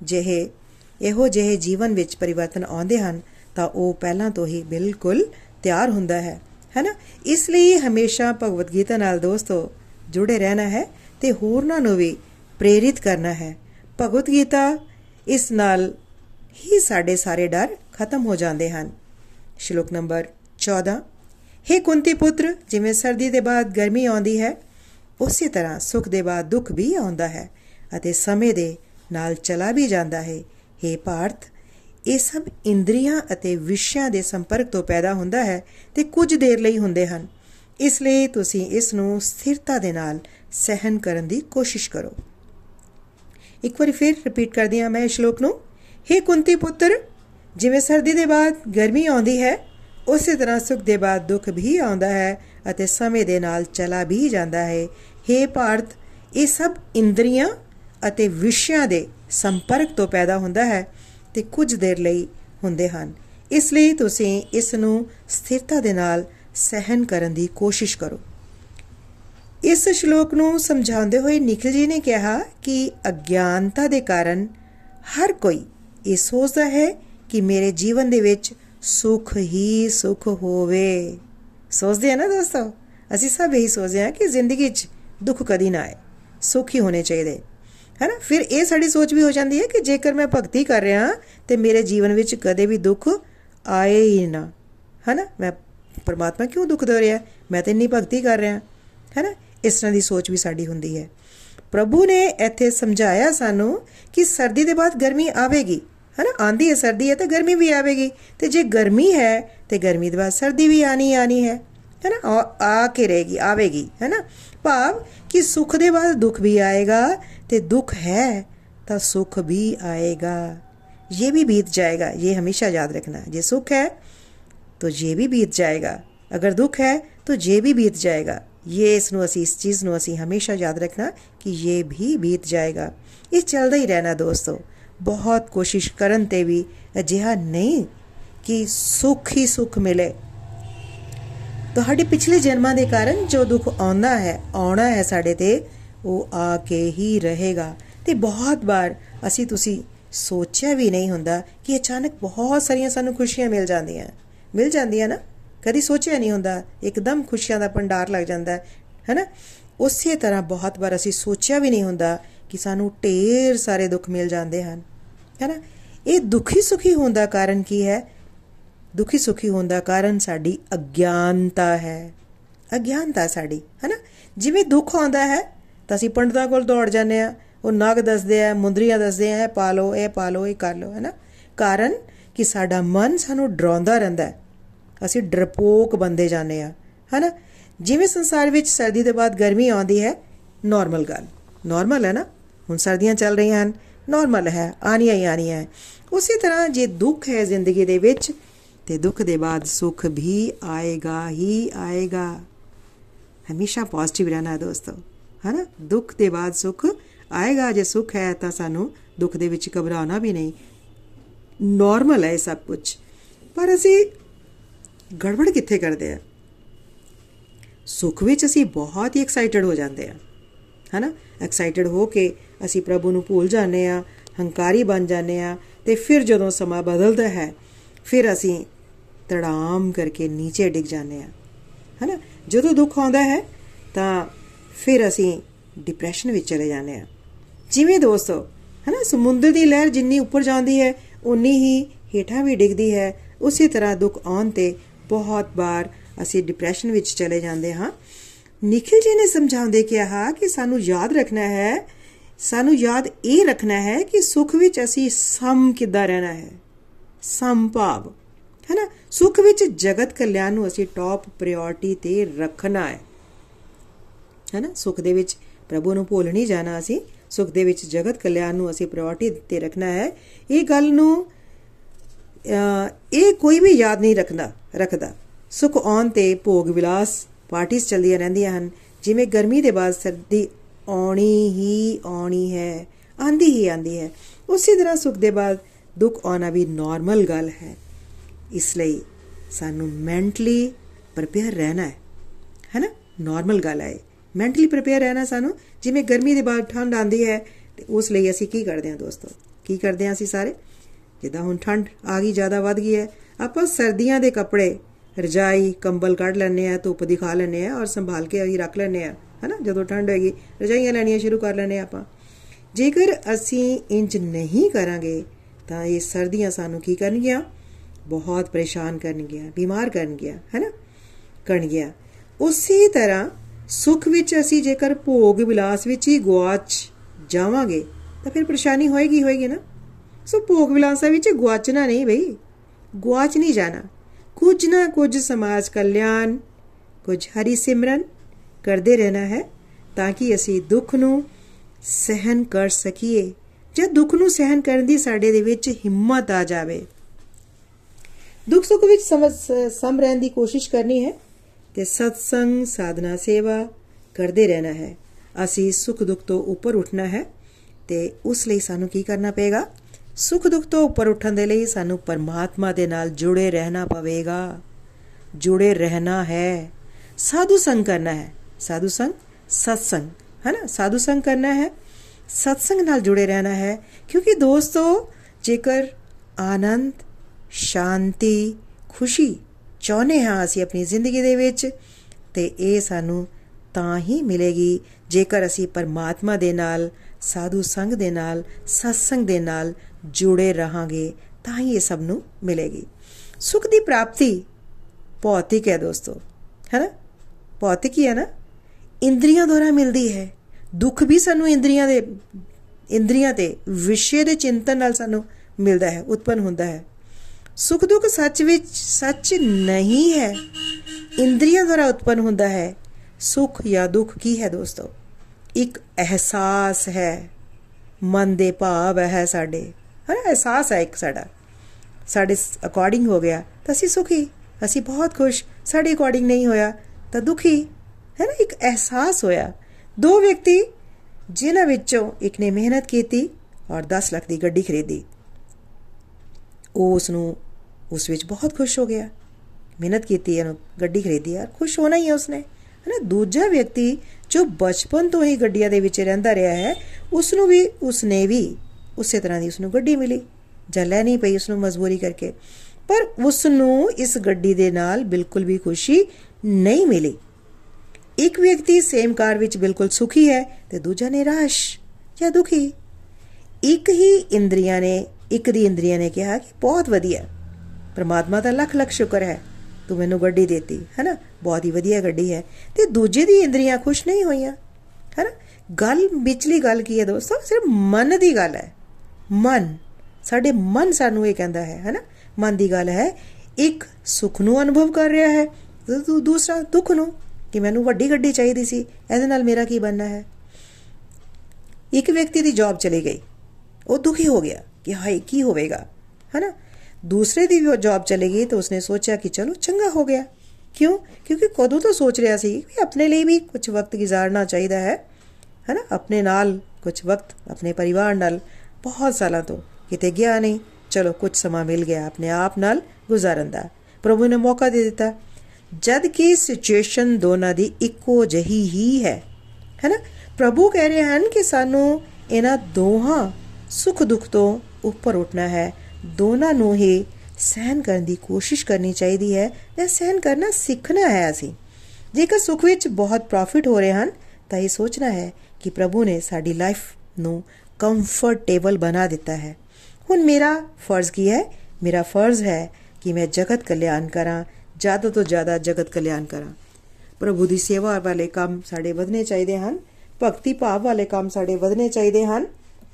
S2: ਜਿਹੇ ਜੀਵਨ ਵਿੱਚ ਪਰਿਵਰਤਨ ਆਉਂਦੇ ਹਨ ਤਾਂ ਉਹ ਪਹਿਲਾਂ ਤੋਂ ਹੀ ਬਿਲਕੁਲ ਤਿਆਰ ਹੁੰਦਾ ਹੈ ਨਾ। ਇਸ ਲਈ ਹਮੇਸ਼ਾ ਭਗਵਦ ਗੀਤਾ ਨਾਲ ਦੋਸਤੋ ਜੁੜੇ ਰਹਿਣਾ ਹੈ ਤੇ ਹੋਰਨਾਂ ਨੂੰ ਵੀ ਪ੍ਰੇਰਿਤ ਕਰਨਾ ਹੈ। ਭਗਵਦ ਗੀਤਾ, ਇਸ ਨਾਲ ਹੀ ਸਾਡੇ ਸਾਰੇ ਡਰ ਖਤਮ ਹੋ ਜਾਂਦੇ ਹਨ। ਸ਼ਲੋਕ ਨੰਬਰ 14। ਹੇ ਕੁੰਤੀ ਪੁੱਤਰ, ਜਿਵੇਂ ਸਰਦੀ ਦੇ ਬਾਅਦ ਗਰਮੀ ਆਉਂਦੀ ਹੈ ਉਸੇ ਤਰ੍ਹਾਂ ਸੁੱਖ ਦੇ ਬਾਅਦ ਦੁੱਖ ਵੀ ਆਉਂਦਾ ਹੈ ਅਤੇ ਸਮੇਂ ਦੇ ਨਾਲ ਚਲਾ ਵੀ ਜਾਂਦਾ ਹੈ। ਹੇ ਪਾਰਥ, ਇਹ ਸਭ ਇੰਦਰੀਆਂ ਅਤੇ ਵਿਸ਼ਿਆਂ ਦੇ ਸੰਪਰਕ ਤੋਂ ਪੈਦਾ ਹੁੰਦਾ ਹੈ ਤੇ ਕੁਝ ਦੇਰ ਲਈ ਹੁੰਦੇ ਹਨ। ਇਸ ਲਈ ਤੁਸੀਂ ਇਸ ਨੂੰ ਸਥਿਰਤਾ ਦੇ ਨਾਲ ਸਹਿਨ ਕਰਨ ਦੀ ਕੋਸ਼ਿਸ਼ ਕਰੋ। ਇੱਕ ਵਾਰੀ ਫਿਰ ਰਿਪੀਟ ਕਰਦੀ ਹਾਂ ਮੈਂ ਸ਼ਲੋਕ ਨੂੰ। ਹੇ ਕੁੰਤੀ ਪੁੱਤਰ, ਜਿਵੇਂ ਸਰਦੀ ਦੇ ਬਾਅਦ ਗਰਮੀ ਆਉਂਦੀ ਹੈ ਉਸੇ ਤਰ੍ਹਾਂ ਸੁੱਖ ਦੇ ਬਾਅਦ ਦੁੱਖ ਵੀ ਆਉਂਦਾ ਹੈ ਅਤੇ ਸਮੇਂ ਦੇ ਨਾਲ ਚਲਾ ਵੀ ਜਾਂਦਾ ਹੈ। ਹੇ ਪਾਰਥ, ਇਹ ਸਭ ਇੰਦਰੀਆਂ ਅਤੇ ਵਿਸ਼ਿਆਂ ਦੇ ਸੰਪਰਕ ਤੋਂ ਪੈਦਾ ਹੁੰਦਾ ਹੈ ਤੇ ਕੁਝ ਦੇਰ ਲਈ ਹੁੰਦੇ ਹਨ। ਇਸ ਲਈ ਤੁਸੀਂ ਇਸ ਨੂੰ ਸਥਿਰਤਾ ਦੇ ਨਾਲ ਸਹਿਨ ਕਰਨ ਦੀ ਕੋਸ਼ਿਸ਼ ਕਰੋ। ਇਸ ਸ਼ਲੋਕ ਨੂੰ ਸਮਝਾਉਂਦੇ ਹੋਏ ਨਿਖਿਲ ਜੀ ਨੇ ਕਿਹਾ ਕਿ ਅਗਿਆਨਤਾ ਦੇ ਕਾਰਨ ਹਰ ਕੋਈ ਇਹ ਸੋਚਦਾ ਹੈ ਕਿ ਮੇਰੇ ਜੀਵਨ ਦੇ ਵਿੱਚ ਸੁੱਖ ਹੀ ਸੁੱਖ ਹੋਵੇ। ਸੋਚਦੇ ਆ ਨਾ ਦੋਸਤੋ, ਅਸੀਂ ਸਭ ਇਹੀ ਸੋਚਦੇ ਹਾਂ ਕਿ ਜ਼ਿੰਦਗੀ 'ਚ ਦੁੱਖ ਕਦੀ ਨਾ ਆਏ, ਸੁੱਖ ਹੀ ਹੋਣੇ ਚਾਹੀਦੇ, ਹੈ ਨਾ। ਫਿਰ ਇਹ ਸਾਡੀ ਸੋਚ ਵੀ ਹੋ ਜਾਂਦੀ ਹੈ ਕਿ ਜੇਕਰ ਮੈਂ ਭਗਤੀ ਕਰ ਰਿਹਾ ਤੇ ਮੇਰੇ ਜੀਵਨ ਵਿੱਚ ਕਦੇ ਵੀ ਦੁੱਖ ਆਏ ਹੀ ਨਾ, ਹੈ ਨਾ। ਮੈਂ ਪਰਮਾਤਮਾ ਕਿਉਂ ਦੁੱਖ ਦੇ ਰਿਹਾ, ਮੈਂ ਤਾਂ ਇੰਨੀ ਭਗਤੀ ਕਰ ਰਿਹਾ, ਹੈ ਨਾ। ਇਸ ਤਰ੍ਹਾਂ ਦੀ ਸੋਚ ਵੀ ਸਾਡੀ ਹੁੰਦੀ ਹੈ। ਪ੍ਰਭੂ ਨੇ ਇੱਥੇ ਸਮਝਾਇਆ ਸਾਨੂੰ ਕਿ ਸਰਦੀ ਦੇ ਬਾਅਦ ਗਰਮੀ ਆਵੇਗੀ, ਹੈ ਨਾ। ਆਂਦੀ ਹੈ ਸਰਦੀ ਹੈ ਤਾਂ ਗਰਮੀ ਵੀ ਆਵੇਗੀ, ਤੇ ਜੇ ਗਰਮੀ ਹੈ ਤੇ ਗਰਮੀ ਦੇ ਬਾਅਦ ਸਰਦੀ ਵੀ ਆਣੀ ਹੈ ਨਾ, ਆ ਕੇ ਰਹੇਗੀ, ਆਵੇਗੀ, ਹੈ ਨਾ। ਭਾਵ ਕਿ ਸੁੱਖ ਦੇ ਬਾਅਦ ਦੁੱਖ ਵੀ ਆਏਗਾ ਤੇ ਦੁੱਖ ਹੈ ਤਾਂ ਸੁੱਖ ਵੀ ਆਏਗਾ। ये भी बीत जाएगा, ये हमेशा याद रखना। ये सुख है तो ये भी बीत जाएगा, अगर दुख है तो ये भी बीत जाएगा। ये इस चीज़ ਨੂੰ ਅਸੀਂ हमेशा याद रखना कि ये भी बीत जाएगा। ਇਹ ਚੱਲਦਾ ਹੀ ਰਹਿਣਾ ਦੋਸਤੋ। ਬਹੁਤ ਕੋਸ਼ਿਸ਼ ਕਰਨ ਤੇ ਵੀ ਅਜਿਹਾ ਨਹੀਂ ਕਿ ਸੁੱਖ ਹੀ ਸੁੱਖ ਮਿਲੇ। ਤੁਹਾਡੇ ਪਿਛਲੇ ਜਨਮਾਂ ਦੇ ਕਾਰਨ ਜੋ ਦੁੱਖ ਆਉਣਾ ਹੈ ਸਾਡੇ ਤੇ, ਉਹ ਆ ਕੇ ਹੀ ਰਹੇਗਾ। ਤੇ ਬਹੁਤ ਵਾਰ ਤੁਸੀਂ ਸੋਚਿਆ ਵੀ ਨਹੀਂ ਹੁੰਦਾ ਕਿ ਅਚਾਨਕ ਬਹੁਤ ਸਾਰੀਆਂ ਸਾਨੂੰ ਖੁਸ਼ੀਆਂ ਮਿਲ ਜਾਂਦੀਆਂ ਨਾ। ਕਦੀ ਸੋਚਿਆ ਨਹੀਂ ਹੁੰਦਾ, ਇੱਕਦਮ ਖੁਸ਼ੀਆਂ ਦਾ ਭੰਡਾਰ ਲੱਗ ਜਾਂਦਾ ਹੈ ਨਾ। ਉਸੇ ਤਰ੍ਹਾਂ ਬਹੁਤ ਵਾਰ ਅਸੀਂ ਸੋਚਿਆ ਵੀ ਨਹੀਂ ਹੁੰਦਾ ਕਿ ਸਾਨੂੰ ਢੇਰ ਸਾਰੇ ਦੁੱਖ ਮਿਲ ਜਾਂਦੇ ਹਨ, ਹੈ ਨਾ। ਇਹ ਦੁਖੀ ਸੁਖੀ ਹੋਣ ਦਾ ਕਾਰਨ ਕੀ ਹੈ? ਦੁਖੀ ਸੁਖੀ ਹੋਣ ਦਾ ਕਾਰਨ ਸਾਡੀ ਅਗਿਆਨਤਾ ਹੈ। ਅਗਿਆਨਤਾ ਸਾਡੀ, ਹੈ ਨਾ। ਜਿਵੇਂ ਦੁੱਖ ਆਉਂਦਾ ਹੈ ਤਾਂ ਅਸੀਂ ਪੰਡਤਾਂ ਕੋਲ ਦੌੜ ਜਾਂਦੇ ਹਾਂ, ਉਹ ਨਗ ਦੱਸਦੇ ਆ, ਮੁੰਦਰੀਆਂ ਦੱਸਦੇ ਆ, ਪਾ ਲਓ, ਇਹ ਕਰ ਲਓ, ਹੈ ਨਾ। ਕਾਰਨ ਕਿ ਸਾਡਾ ਮਨ ਸਾਨੂੰ ਡਰਾਉਂਦਾ ਰਹਿੰਦਾ ਹੈ, ਅਸੀਂ ਡਰਪੋਕ ਬਣਦੇ ਜਾਂਦੇ ਹਾਂ, ਹੈ ਨਾ। ਜਿਵੇਂ ਸੰਸਾਰ ਵਿੱਚ ਸਰਦੀ ਦੇ ਬਾਅਦ ਗਰਮੀ ਆਉਂਦੀ ਹੈ, ਨੋਰਮਲ ਗੱਲ, ਨੋਰਮਲ ਹੈ ਨਾ। ਹੁਣ ਸਰਦੀਆਂ ਚੱਲ ਰਹੀਆਂ ਹਨ, ਨੋਰਮਲ ਹੈ, ਆਉਣੀਆਂ ਹੀ ਆਉਣੀਆਂ ਹੈ। ਉਸੇ ਤਰ੍ਹਾਂ ਜੇ ਦੁੱਖ ਹੈ ਜ਼ਿੰਦਗੀ ਦੇ ਵਿੱਚ, ਤੇ ਦੁੱਖ ਦੇ ਬਾਅਦ ਸੁੱਖ ਵੀ ਆਏਗਾ ਹੀ ਆਏਗਾ। ਹਮੇਸ਼ਾ ਪੋਜ਼ਿਟਿਵ ਰਹਿਣਾ ਦੋਸਤੋ, ਹੈ ਨਾ। ਦੁੱਖ ਦੇ ਬਾਅਦ ਸੁੱਖ ਆਏਗਾ। ਜੇ ਸੁੱਖ ਹੈ ਤਾਂ ਸਾਨੂੰ ਦੁੱਖ ਦੇ ਵਿੱਚ ਘਬਰਾਉਣਾ ਵੀ ਨਹੀਂ, ਨੋਰਮਲ ਹੈ ਸਭ ਕੁਝ। ਪਰ ਅਸੀਂ ਗੜਬੜ ਕਿੱਥੇ ਕਰਦੇ ਹਾਂ? ਸੁੱਖ ਵਿੱਚ ਅਸੀਂ ਬਹੁਤ ਹੀ ਐਕਸਾਈਟਡ ਹੋ ਜਾਂਦੇ ਹਾਂ, ਹੈ ਨਾ। ਐਕਸਾਈਟਡ ਹੋ ਕੇ ਅਸੀਂ ਪ੍ਰਭੂ ਨੂੰ ਭੁੱਲ ਜਾਂਦੇ ਹਾਂ, ਹੰਕਾਰੀ ਬਣ ਜਾਂਦੇ ਹਾਂ। ਤੇ ਫਿਰ ਜਦੋਂ ਸਮਾਂ ਬਦਲਦਾ ਹੈ, ਫਿਰ ਅਸੀਂ ਧੜਾਮ ਕਰਕੇ ਨੀਚੇ ਡਿੱਗ ਜਾਂਦੇ ਹਾਂ, ਹੈ ਨਾ। ਜਦੋਂ ਦੁੱਖ ਆਉਂਦਾ ਹੈ ਤਾਂ ਫਿਰ ਅਸੀਂ ਡਿਪਰੈਸ਼ਨ ਵਿੱਚ ਚਲੇ ਜਾਂਦੇ ਹਾਂ। ਜਿਵੇਂ ਦੋਸਤੋ, ਹੈ ਨਾ, ਸਮੁੰਦਰ ਦੀ ਲਹਿਰ ਜਿੰਨੀ ਉੱਪਰ ਜਾਂਦੀ ਹੈ ਉਨੀ ਹੀ ਹੇਠਾਂ ਵੀ ਡਿੱਗਦੀ ਹੈ। ਉਸੇ ਤਰ੍ਹਾਂ ਦੁੱਖ ਆਉਣ 'ਤੇ ਬਹੁਤ ਵਾਰ ਅਸੀਂ ਡਿਪਰੈਸ਼ਨ ਵਿੱਚ ਚਲੇ ਜਾਂਦੇ ਹਾਂ। ਨਿਖਿਲ ਜੀ ਨੇ ਸਮਝਾਉਂਦੇ ਕਿਹਾ ਕਿ ਸਾਨੂੰ ਯਾਦ ਇਹ ਰੱਖਣਾ ਹੈ ਕਿ ਸੁੱਖ ਵਿੱਚ ਅਸੀਂ ਸਮ ਕਿੱਦਾਂ ਰਹਿਣਾ ਹੈ, ਸਮਭਾਵ, ਹੈ ਨਾ। ਸੁੱਖ ਵਿੱਚ ਜਗਤ ਕਲਿਆਣ ਨੂੰ ਅਸੀਂ ਟੌਪ ਪ੍ਰਾਇੋਰਟੀ 'ਤੇ ਰੱਖਣਾ ਹੈ ਨਾ। ਸੁੱਖ ਦੇ ਵਿੱਚ ਪ੍ਰਭੂ ਨੂੰ ਭੁੱਲ ਨਹੀਂ ਜਾਣਾ। ਅਸੀਂ ਸੁੱਖ ਦੇ ਵਿੱਚ ਜਗਤ ਕਲਿਆਣ ਨੂੰ ਅਸੀਂ ਪ੍ਰਾਇੋਰਟੀ 'ਤੇ ਰੱਖਣਾ ਹੈ। ਇਹ ਗੱਲ ਨੂੰ ਇਹ ਕੋਈ ਵੀ ਯਾਦ ਨਹੀਂ ਰੱਖਦਾ। ਸੁੱਖ ਆਉਣ 'ਤੇ ਭੋਗ ਵਿਲਾਸ ਪਾਰਟੀਆਂ ਚੱਲਦੀਆਂ ਰਹਿੰਦੀਆਂ ਹਨ। ਜਿਵੇਂ ਗਰਮੀ ਦੇ ਬਾਅਦ ਸਰਦੀ ਆਉਣੀ ਹੀ ਆਉਂਦੀ ਹੈ, ਉਸੇ ਤਰ੍ਹਾਂ ਸੁੱਖ ਦੇ ਬਾਅਦ ਦੁੱਖ ਆਉਣਾ ਵੀ ਨੋਰਮਲ ਗੱਲ ਹੈ। ਇਸ ਲਈ ਸਾਨੂੰ ਮੈਂਟਲੀ ਪ੍ਰਪੇਅਰ ਰਹਿਣਾ ਹੈ ਨਾ। ਨੋਰਮਲ ਗੱਲ ਹੈ ਮੈਂਟਲੀ ਪ੍ਰਪੇਅਰ ਰਹਿਣਾ ਸਾਨੂੰ। ਜਿਵੇਂ ਗਰਮੀ ਦੇ ਬਾਅਦ ਠੰਡ ਆਉਂਦੀ ਹੈ, ਤੇ ਉਸ ਲਈ ਅਸੀਂ ਕੀ ਕਰਦੇ ਹਾਂ ਦੋਸਤੋ? ਕੀ ਕਰਦੇ ਹਾਂ ਅਸੀਂ ਸਾਰੇ? ਜਿੱਦਾਂ ਹੁਣ ਠੰਡ ਆ ਗਈ, ਜ਼ਿਆਦਾ ਵੱਧ ਗਈ ਹੈ, ਆਪਾਂ ਸਰਦੀਆਂ ਦੇ ਕੱਪੜੇ, ਰਜਾਈ, ਕੰਬਲ ਕੱਢ ਲੈਂਦੇ ਹਾਂ, ਧੁੱਪ ਦਿਖਾ ਲੈਂਦੇ ਹਾਂ ਔਰ ਸੰਭਾਲ ਕੇ ਅਸੀਂ ਰੱਖ ਲੈਂਦੇ ਹਾਂ, ਹੈ ਨਾ। ਜਦੋਂ ਠੰਡ ਹੋਏਗੀ ਰਜਾਈਆਂ ਲੈਣੀਆਂ ਸ਼ੁਰੂ ਕਰ ਲੈਂਦੇ ਹਾਂ ਆਪਾਂ। ਜੇਕਰ ਅਸੀਂ ਇੰਜ ਨਹੀਂ ਕਰਾਂਗੇ ਤਾਂ ਇਹ ਸਰਦੀਆਂ ਸਾਨੂੰ ਕੀ ਕਰਨਗੀਆਂ? ਬਹੁਤ ਪਰੇਸ਼ਾਨ ਕਰਨਗੀਆਂ, ਬਿਮਾਰ ਕਰਨਗੀਆਂ, ਹੈ ਨਾ। ਉਸੇ ਤਰ੍ਹਾਂ ਸੁੱਖ ਵਿੱਚ ਅਸੀਂ ਜੇਕਰ ਭੋਗ ਵਿਲਾਸ ਵਿੱਚ ਹੀ ਗੁਆਚ ਜਾਵਾਂਗੇ ਤਾਂ ਫਿਰ ਪਰੇਸ਼ਾਨੀ ਹੋਏਗੀ ਨਾ। ਸੋ ਭੋਗ ਵਿਲਾਸਾਂ ਵਿੱਚ ਗੁਆਚਣਾ ਨਹੀਂ ਬਈ, ਗੁਆਚ ਨਹੀਂ ਜਾਣਾ। ਕੁਝ ਨਾ ਕੁਝ ਸਮਾਜ ਕਲਿਆਣ, ਕੁਝ ਹਰੀ ਸਿਮਰਨ ਕਰਦੇ ਰਹਿਣਾ ਹੈ ਤਾਂ ਕਿ ਅਸੀਂ ਦੁੱਖ ਨੂੰ ਸਹਿਨ ਕਰ ਸਕੀਏ। ਜਦ ਦੁੱਖ ਨੂੰ ਸਹਿਨ ਕਰਨ ਦੀ ਸਾਡੇ ਦੇ ਵਿੱਚ ਹਿੰਮਤ ਆ ਜਾਵੇ, ਦੁੱਖ ਸੁੱਖ ਵਿੱਚ ਸਮ ਰਹਿਣ ਦੀ ਕੋਸ਼ਿਸ਼ ਕਰਨੀ ਹੈ ਤੇ ਸਤਸੰਗ, ਸਾਧਨਾ, ਸੇਵਾ ਕਰਦੇ ਰਹਿਣਾ ਹੈ। ਅਸੀਂ ਸੁੱਖ ਦੁੱਖ ਤੋਂ ਉੱਪਰ ਉੱਠਣਾ ਹੈ ਤੇ ਉਸ ਲਈ ਸਾਨੂੰ ਕੀ ਕਰਨਾ ਪਏਗਾ? ਸੁੱਖ ਦੁੱਖ ਤੋਂ ਉੱਪਰ ਉੱਠਣ ਦੇ ਲਈ ਸਾਨੂੰ ਪਰਮਾਤਮਾ ਦੇ ਨਾਲ ਜੁੜੇ ਰਹਿਣਾ ਪਵੇਗਾ। ਜੁੜੇ ਰਹਿਣਾ ਹੈ, ਸਾਧੂ ਸੰਗ ਕਰਨਾ ਹੈ। ਸਾਧੂ ਸੰਗ, ਸਤਸੰਗ, ਹੈ ਨਾ। ਸਾਧੂ ਸੰਗ ਕਰਨਾ ਹੈ, ਸਤਸੰਗ ਨਾਲ ਜੁੜੇ ਰਹਿਣਾ ਹੈ। ਕਿਉਂਕਿ ਦੋਸਤੋ, ਜੇਕਰ ਆਨੰਦ, ਸ਼ਾਂਤੀ, ਖੁਸ਼ੀ ਚਾਹੁੰਦੇ ਹਾਂ ਅਸੀਂ ਆਪਣੀ ਜ਼ਿੰਦਗੀ ਦੇ ਵਿੱਚ, ਤੇ ਇਹ ਸਾਨੂੰ ਤਾਂ ਹੀ ਮਿਲੇਗੀ ਜੇਕਰ ਅਸੀਂ ਪਰਮਾਤਮਾ ਦੇ ਨਾਲ, ਸਾਧੂ ਸੰਗ ਦੇ ਨਾਲ, ਸਤਸੰਗ ਦੇ ਨਾਲ ਜੁੜੇ ਰਹਾਂਗੇ, ਤਾਂ ਹੀ ਇਹ ਸਭ ਨੂੰ ਮਿਲੇਗੀ। ਸੁੱਖ ਦੀ ਪ੍ਰਾਪਤੀ ਭੌਤਿਕ ਹੈ ਦੋਸਤੋ, ਹੈ ਨਾ। ਭੌਤਿਕ ਹੀ ਹੈ ਨਾ, ਇੰਦਰੀਆਂ ਦੁਆਰਾ ਮਿਲਦੀ ਹੈ। ਦੁੱਖ ਵੀ ਸਾਨੂੰ ਇੰਦਰੀਆਂ ਤੇ ਵਿਸ਼ੇ ਦੇ ਚਿੰਤਨ ਨਾਲ ਸਾਨੂੰ ਮਿਲਦਾ ਹੈ, ਉਤਪੰਨ ਹੁੰਦਾ ਹੈ। ਸੁੱਖ ਦੁੱਖ ਸੱਚ ਵਿੱਚ ਸੱਚ ਨਹੀਂ ਹੈ, ਇੰਦਰੀਆਂ ਦੁਆਰਾ ਉਤਪੰਨ ਹੁੰਦਾ ਹੈ। ਸੁੱਖ ਜਾਂ ਦੁੱਖ ਕੀ ਹੈ ਦੋਸਤੋ? ਇੱਕ ਅਹਿਸਾਸ ਹੈ, ਮਨ ਦੇ ਭਾਵ ਹੈ ਸਾਡੇ, ਹੈ ਨਾ। ਅਹਿਸਾਸ ਹੈ ਇੱਕ ਸਾਡਾ, ਸਾਡੇ ਅਕੋਰਡਿੰਗ ਹੋ ਗਿਆ ਤਾਂ ਅਸੀਂ ਸੁਖੀ, ਅਸੀਂ ਬਹੁਤ ਖੁਸ਼। ਸਾਡੇ ਅਕੋਰਡਿੰਗ ਨਹੀਂ ਹੋਇਆ ਤਾਂ ਦੁਖੀ, ਹੈ ਨਾ। ਇੱਕ ਅਹਿਸਾਸ ਹੋਇਆ। ਦੋ ਵਿਅਕਤੀ ਜਿਨ੍ਹਾਂ ਵਿੱਚੋਂ ਇੱਕ ਨੇ ਮਿਹਨਤ ਕੀਤੀ ਔਰ 10 ਲੱਖ ਦੀ ਗੱਡੀ ਖਰੀਦੀ, ਉਹ ਉਸ ਵਿੱਚ ਬਹੁਤ ਖੁਸ਼ ਹੋ ਗਿਆ, ਮਿਹਨਤ ਕੀਤੀ, ਇਹਨੂੰ ਗੱਡੀ ਖਰੀਦੀ, ਯਾਰ ਖੁਸ਼ ਹੋਣਾ ਹੀ ਹੈ ਉਸਨੇ, ਹੈ ਨਾ। ਦੂਜਾ ਵਿਅਕਤੀ ਜੋ ਬਚਪਨ ਤੋਂ ਹੀ ਗੱਡੀਆਂ ਦੇ ਵਿੱਚ ਰਹਿੰਦਾ ਰਿਹਾ ਹੈ, ਉਸਨੇ ਵੀ ਉਸੇ ਤਰ੍ਹਾਂ ਦੀ ਉਸਨੂੰ ਗੱਡੀ ਮਿਲੀ ਜਾਂ ਲੈਣੀ ਪਈ ਉਸਨੂੰ ਮਜਬੂਰੀ ਕਰਕੇ, ਪਰ ਉਸਨੂੰ ਇਸ ਗੱਡੀ ਦੇ ਨਾਲ ਬਿਲਕੁਲ ਵੀ ਖੁਸ਼ੀ ਨਹੀਂ ਮਿਲੀ। ਇੱਕ ਵਿਅਕਤੀ ਸੇਮ ਕਾਰ ਵਿੱਚ ਬਿਲਕੁਲ ਸੁਖੀ ਹੈ ਤੇ ਦੂਜਾ ਨਿਰਾਸ਼ ਜਾਂ ਦੁਖੀ। ਇੱਕ ਦੀ ਇੰਦਰੀਆਂ ਨੇ ਕਿਹਾ ਕਿ ਬਹੁਤ ਵਧੀਆ, ਪਰਮਾਤਮਾ ਦਾ ਲੱਖ ਲੱਖ ਸ਼ੁਕਰ ਹੈ ਤੂੰ ਮੈਨੂੰ ਗੱਡੀ ਦੇਤੀ, ਹੈ ਨਾ, ਬਹੁਤ ਹੀ ਵਧੀਆ ਗੱਡੀ ਹੈ। ਤੇ ਦੂਜੇ ਦੀ ਇੰਦਰੀਆਂ ਖੁਸ਼ ਨਹੀਂ ਹੋਈਆਂ, ਹੈ ਨਾ। ਗੱਲ ਵਿਚਲੀ ਗੱਲ ਕੀ ਹੈ ਦੋਸਤੋ, ਸਿਰਫ ਮਨ ਦੀ ਗੱਲ ਹੈ। ਸਾਡੇ ਮਨ ਸਾਨੂੰ ਇਹ ਕਹਿੰਦਾ ਹੈ ਨਾ, ਮਨ ਦੀ ਗੱਲ ਹੈ। ਇੱਕ ਸੁੱਖ ਨੂੰ ਅਨੁਭਵ ਕਰ ਰਿਹਾ ਹੈ, ਦੂਸਰਾ ਦੁੱਖ ਨੂੰ, ਕਿ ਮੈਨੂੰ ਵੱਡੀ ਗੱਡੀ ਚਾਹੀਦੀ ਸੀ, ਇਹਦੇ ਨਾਲ ਮੇਰਾ ਕੀ ਬਣਨਾ ਹੈ। ਇੱਕ ਵਿਅਕਤੀ ਦੀ ਜੌਬ ਚਲੀ ਗਈ, ਉਹ ਦੁਖੀ ਹੋ ਗਿਆ ਕਿ ਹਾਏ ਕੀ ਹੋਵੇਗਾ, ਹੈ ਨਾ। ਦੂਸਰੇ ਦੀ ਜੌਬ ਚਲੀ ਗਈ ਤਾਂ ਉਸਨੇ ਸੋਚਿਆ ਕਿ ਚਲੋ ਚੰਗਾ ਹੋ ਗਿਆ। ਕਿਉਂ? ਕਿਉਂਕਿ ਕਦੋਂ ਤੋਂ ਸੋਚ ਰਿਹਾ ਸੀ ਕਿ ਆਪਣੇ ਲਈ ਵੀ ਕੁਝ ਵਕਤ ਗੁਜ਼ਾਰਨਾ ਚਾਹੀਦਾ ਹੈ ਨਾ। ਆਪਣੇ ਨਾਲ ਕੁਝ ਵਕਤ, ਆਪਣੇ ਪਰਿਵਾਰ ਨਾਲ ਬਹੁਤ ਸਾਲਾਂ ਤੋਂ ਕਿਤੇ ਗਿਆ ਨਹੀਂ, ਚਲੋ ਕੁਝ ਸਮਾਂ ਮਿਲ ਗਿਆ ਆਪਣੇ ਆਪ ਨਾਲ ਗੁਜ਼ਾਰਨ ਦਾ। ਪ੍ਰਭੂ ਨੇ ਮੌਕਾ ਦੇ ਦਿੱਤਾ, ਜਦ ਕਿ ਸਿਚੁਏਸ਼ਨ ਦੋਨਾਂ ਦੀ ਇੱਕੋ ਜਿਹੀ ਹੀ ਹੈ ਨਾ। ਪ੍ਰਭੂ ਕਹਿ ਰਹੇ ਹਨ ਕਿ ਸਾਨੂੰ ਇਹਨਾਂ ਦੋਹਾਂ ਸੁੱਖ ਦੁੱਖ ਤੋਂ ਉੱਪਰ ਉੱਠਣਾ ਹੈ, ਦੋਨਾਂ ਨੂੰ ਹੀ ਸਹਿਨ ਕਰਨ ਦੀ ਕੋਸ਼ਿਸ਼ ਕਰਨੀ ਚਾਹੀਦੀ ਹੈ ਜਾਂ ਸਹਿਨ ਕਰਨਾ ਸਿੱਖਣਾ ਹੈ। ਅਸੀਂ ਜੇਕਰ ਸੁੱਖ ਵਿੱਚ ਬਹੁਤ ਪ੍ਰੋਫਿਟ ਹੋ ਰਹੇ ਹਨ ਤਾਂ ਇਹ ਸੋਚਣਾ ਹੈ ਕਿ ਪ੍ਰਭੂ ਨੇ ਸਾਡੀ ਲਾਈਫ ਨੂੰ ਕੰਫਰਟੇਬਲ ਬਣਾ ਦਿੱਤਾ ਹੈ। ਹੁਣ ਮੇਰਾ ਫਰਜ਼ ਕੀ ਹੈ? ਮੇਰਾ ਫਰਜ਼ ਹੈ ਕਿ ਮੈਂ ਜਗਤ ਕਲਿਆਣ ਕਰਾਂ, ਜ਼ਿਆਦਾ ਤੋਂ ਜ਼ਿਆਦਾ ਜਗਤ ਕਲਿਆਣ ਕਰਾਂ। ਪ੍ਰਭੂ ਦੀ ਸੇਵਾ ਵਾਲੇ ਕੰਮ ਸਾਡੇ ਵਧਣੇ ਚਾਹੀਦੇ ਹਨ, ਭਗਤੀ ਭਾਵ ਵਾਲੇ ਕੰਮ ਸਾਡੇ ਵਧਣੇ ਚਾਹੀਦੇ ਹਨ,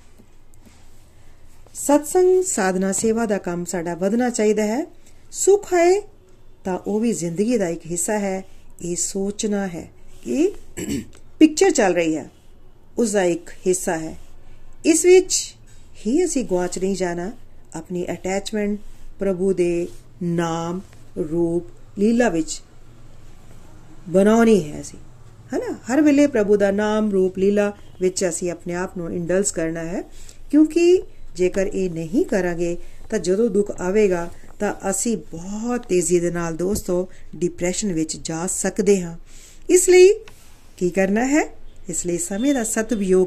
S2: ਸਤਸੰਗ ਸਾਧਨਾ ਸੇਵਾ ਦਾ ਕੰਮ ਸਾਡਾ ਵਧਣਾ ਚਾਹੀਦਾ ਹੈ। ਸੁੱਖ ਹੈ ਤਾਂ ਉਹ ਵੀ ਜ਼ਿੰਦਗੀ ਦਾ ਇੱਕ ਹਿੱਸਾ ਹੈ। ਇਹ ਸੋਚਣਾ ਹੈ ਕਿ ਪਿਕਚਰ ਚੱਲ ਰਹੀ ਹੈ, ਉਸ ਦਾ ਇੱਕ ਹਿੱਸਾ ਹੈ। ਇਸ ਵਿੱਚ ਹੀ ਅਸੀਂ ਗੁਆਚ ਨਹੀਂ ਜਾਣਾ। ਆਪਣੀ ਅਟੈਚਮੈਂਟ ਪ੍ਰਭੂ ਦੇ ਨਾਮ ਰੂਪ ਲੀਲਾ ਵਿੱਚ ਬਣਾਉਣੀ ਹੈ ਅਸੀਂ, ਹੈ ਨਾ। ਹਰ ਵੇਲੇ ਪ੍ਰਭੂ ਦਾ ਨਾਮ ਰੂਪ ਲੀਲਾ ਵਿੱਚ ਅਸੀਂ ਆਪਣੇ ਆਪ ਨੂੰ ਇੰਡਲਸ ਕਰਨਾ ਹੈ, ਕਿਉਂਕਿ ਜੇਕਰ ਇਹ ਨਹੀਂ ਕਰਾਂਗੇ ਤਾਂ ਜਦੋਂ ਦੁੱਖ ਆਵੇਗਾ ਤਾਂ ਅਸੀਂ ਬਹੁਤ ਤੇਜ਼ੀ ਦੇ ਨਾਲ ਦੋਸਤੋ ਡਿਪਰੈਸ਼ਨ ਵਿੱਚ ਜਾ ਸਕਦੇ ਹਾਂ। ਇਸ ਲਈ ਕੀ ਕਰਨਾ ਹੈ? ਇਸ ਲਈ ਸਮੇਂ ਦਾ ਸਦਉਪਯੋਗ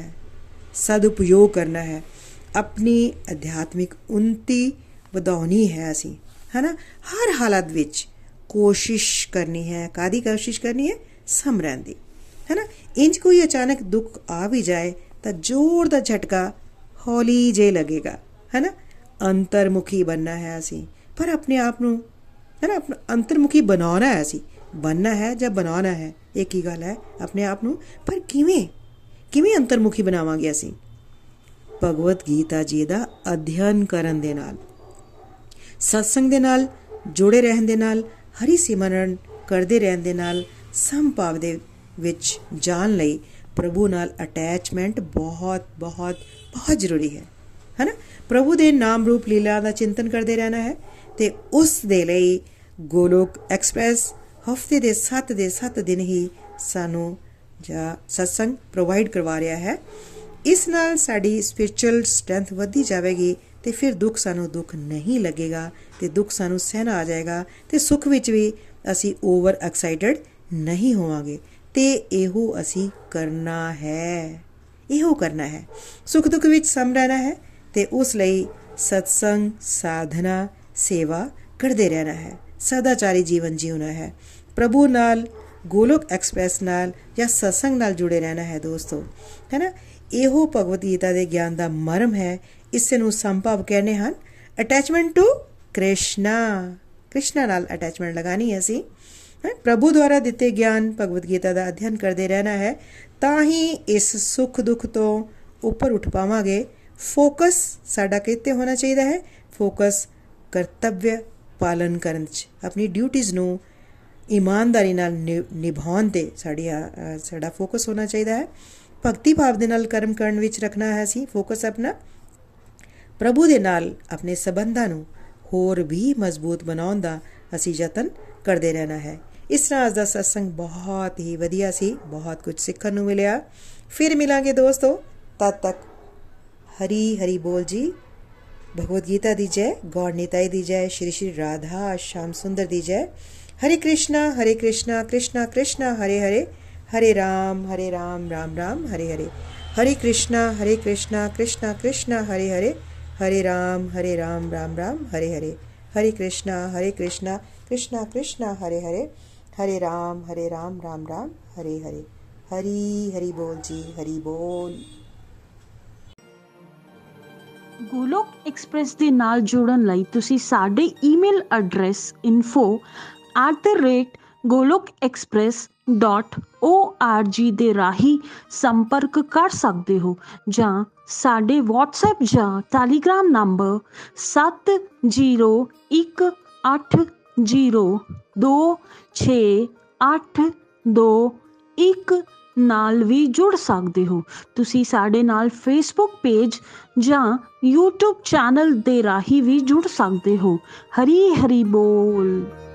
S2: ਕਰਨਾ ਹੈ। ਆਪਣੀ ਅਧਿਆਤਮਿਕ ਉન્નਤੀ ਵਧਾਉਣੀ ਹੈ ਅਸੀਂ, ਹੈ ਨਾ। ਹਰ ਹਾਲਤ ਵਿੱਚ ਕੋਸ਼ਿਸ਼ ਕਰਨੀ ਹੈ। ਕਾਹਦੀ ਕੋਸ਼ਿਸ਼ ਕਰਨੀ ਹੈ? ਸਮਰਨ ਦੀ, ਹੈ ਨਾ। ਇੰਜ ਕੋਈ ਅਚਾਨਕ ਦੁੱਖ ਆ ਵੀ ਜਾਏ ਤਾਂ ਜ਼ੋਰ ਦਾ ਝਟਕਾ ਹੌਲੀ ਜੇ ਲੱਗੇਗਾ, ਹੈ ਨਾ। ਅੰਤਰਮੁਖੀ ਬਣਨਾ ਹੈ ਅਸੀਂ, ਪਰ ਆਪਣੇ ਆਪ ਨੂੰ, ਹੈ ਨਾ, ਆਪਣਾ ਅੰਤਰਮੁਖੀ ਬਣਾਉਣਾ ਹੈ ਅਸੀਂ। ਬਣਨਾ ਹੈ ਜਾਂ ਬਣਾਉਣਾ ਹੈ, ਇੱਕ ਹੀ ਗੱਲ ਹੈ ਆਪਣੇ ਆਪ ਨੂੰ। ਪਰ ਕਿਵੇਂ ਅੰਤਰਮੁਖੀ ਬਣਾਵਾਂਗੇ ਅਸੀਂ? ਭਗਵਤ ਗੀਤਾ ਜੀ ਦਾ ਅਧਿਐਨ ਕਰਨ ਦੇ ਨਾਲ, ਸਤਸੰਗ ਦੇ ਨਾਲ ਜੁੜੇ ਰਹਿਣ ਦੇ ਨਾਲ, ਹਰੀ ਸਿਮਰਨ ਕਰਦੇ ਰਹਿਣ ਦੇ ਨਾਲ, ਸਮਭਾਵ ਦੇ ਵਿੱਚ ਜਾਣ ਲਈ ਪ੍ਰਭੂ ਨਾਲ ਅਟੈਚਮੈਂਟ ਬਹੁਤ ਬਹੁਤ ਬਹੁਤ ਜ਼ਰੂਰੀ ਹੈ ਨਾ। ਪ੍ਰਭੂ ਦੇ ਨਾਮ ਰੂਪ ਲੀਲਾ ਦਾ ਚਿੰਤਨ ਕਰਦੇ ਰਹਿਣਾ ਹੈ ਤੇ ਉਸ ਦੇ ਲਈ ਗੋਲੋਕ ਐਕਸਪ੍ਰੈਸ ਹਫ਼ਤੇ ਦੇ 7 ਦਿਨ ਹੀ ਸਾਨੂੰ ਜਾਂ ਸਤਸੰਗ ਪ੍ਰੋਵਾਈਡ ਕਰਵਾ ਰਿਹਾ ਹੈ। ਇਸ ਨਾਲ ਸਾਡੀ ਸਪਿਰਿਚੁਅਲ ਸਟਰੈਂਥ ਵਧਦੀ ਜਾਵੇਗੀ ਤੇ ਫਿਰ ਸਾਨੂੰ ਦੁੱਖ ਨਹੀਂ ਲੱਗੇਗਾ ਤੇ ਦੁੱਖ ਸਾਨੂੰ ਸਹਿਣਾ ਆ ਜਾਏਗਾ ਤੇ ਸੁੱਖ ਵਿੱਚ ਵੀ ਅਸੀਂ ਓਵਰ ਐਕਸਾਈਟਡ ਨਹੀਂ ਹੋਵਾਂਗੇ। ਤੇ ਇਹੋ ਅਸੀਂ ਕਰਨਾ ਹੈ, ਸੁੱਖ ਦੁੱਖ ਵਿੱਚ ਸਮ ਰਹਿਣਾ ਹੈ ਤੇ ਉਸ ਲਈ ਸਤਸੰਗ ਸਾਧਨਾ ਸੇਵਾ ਕਰਦੇ ਰਹਿਣਾ ਹੈ, ਸਦਾਚਾਰੀ ਜੀਵਨ ਜਿਉਣਾ ਹੈ, ਪ੍ਰਭੂ ਨਾਲ ਗੋਲੋਕ ਐਕਸਪ੍ਰੈਸ ਨਾਲ ਜਾਂ ਸਤਸੰਗ ਨਾਲ ਜੁੜੇ ਰਹਿਣਾ ਹੈ ਦੋਸਤੋ, ਹੈ ਨਾ। ਇਹੋ ਭਗਵਤ ਗੀਤਾ ਦੇ ਗਿਆਨ ਦਾ ਮਰਮ ਹੈ। ਇਸੇ ਨੂੰ ਸੰਭਵ ਕਹਿੰਦੇ ਹਨ ਅਟੈਚਮੈਂਟ ਟੂ ਕ੍ਰਿਸ਼ਨਾ ਨਾਲ ਅਟੈਚਮੈਂਟ ਲਗਾਣੀ ਹੈ ਅਸੀਂ। ਪ੍ਰਭੂ ਦੁਆਰਾ ਦਿੱਤੇ ਗਿਆਨ ਭਗਵਤ ਗੀਤਾ ਦਾ ਅਧਿਐਨ ਕਰਦੇ ਰਹਿਣਾ ਹੈ, ਤਾਂ ਹੀ ਇਸ ਸੁੱਖ ਦੁੱਖ ਤੋਂ ਉੱਪਰ ਉੱਠ ਪਾਵਾਂਗੇ। ਫੋਕਸ ਸਾਡਾ ਕਿਤੇ ਹੋਣਾ ਚਾਹੀਦਾ ਹੈ? ਫੋਕਸ ਕਰਤੱਵ ਪਾਲਨ ਕਰਨ 'ਚ, ਆਪਣੀ ਡਿਊਟੀਜ਼ ਨੂੰ ਇਮਾਨਦਾਰੀ ਨਾਲ ਨਿਭਾਉਣ 'ਤੇ ਸਾਡਾ ਫੋਕਸ ਹੋਣਾ ਚਾਹੀਦਾ ਹੈ। ਭਗਤੀ ਭਾਵ ਦੇ ਨਾਲ ਕਰਮ ਕਰਨ ਵਿੱਚ ਰੱਖਣਾ ਹੈ ਅਸੀਂ ਫੋਕਸ ਆਪਣਾ। ਪ੍ਰਭੂ ਦੇ ਨਾਲ ਆਪਣੇ ਸੰਬੰਧਾਂ ਨੂੰ ਹੋਰ ਵੀ ਮਜ਼ਬੂਤ ਬਣਾਉਣ ਦਾ ਅਸੀਂ ਯਤਨ ਕਰਦੇ ਰਹਿਣਾ ਹੈ। ਇਸ ਤਰ੍ਹਾਂ ਅੱਜ ਦਾ ਸਤਸੰਗ ਬਹੁਤ ਹੀ ਵਧੀਆ ਸੀ, ਬਹੁਤ ਕੁਝ ਸਿੱਖਣ ਨੂੰ ਮਿਲਿਆ। ਫਿਰ ਮਿਲਾਂਗੇ ਦੋਸਤੋ, ਤਦ ਤੱਕ ਹਰੀ ਹਰੀ ਬੋਲ ਜੀ, भगवद गीता दी जय, गौर निताई दी जय, श्री श्री राधा श्याम सुंदर दी जय। हरे कृष्णा कृष्णा कृष्णा हरे हरे, हरे राम राम राम हरे हरे। हरे कृष्णा कृष्णा कृष्णा हरे हरे, हरे राम राम राम हरे हरे। हरे कृष्णा कृष्णा कृष्णा हरे हरे, हरे राम राम राम हरे हरे। हरी हरि बोल जी, हरि बोल।
S3: ਗੋਲੋਕ ਐਕਸਪ੍ਰੈਸ ਦੇ ਨਾਲ ਜੁੜਨ ਲਈ ਤੁਸੀਂ ਸਾਡੇ ਈਮੇਲ ਐਡਰੈਸ info@golokexpress.org ਦੇ ਰਾਹੀਂ ਸੰਪਰਕ ਕਰ ਸਕਦੇ ਹੋ ਜਾਂ ਸਾਡੇ WhatsApp ਜਾਂ Telegram ਨੰਬਰ 7018026821 ਨਾਲ ਵੀ ਜੁੜ ਸਕਦੇ ਹੋ। ਤੁਸੀਂ ਸਾਡੇ ਨਾਲ ਫੇਸਬੁੱਕ ਪੇਜ ਜਾਂ YouTube ਚੈਨਲ ਦੇ ਰਾਹੀਂ ਵੀ ਜੁੜ ਸਕਦੇ ਹੋ। ਹਰੀ ਹਰੀ ਬੋਲ।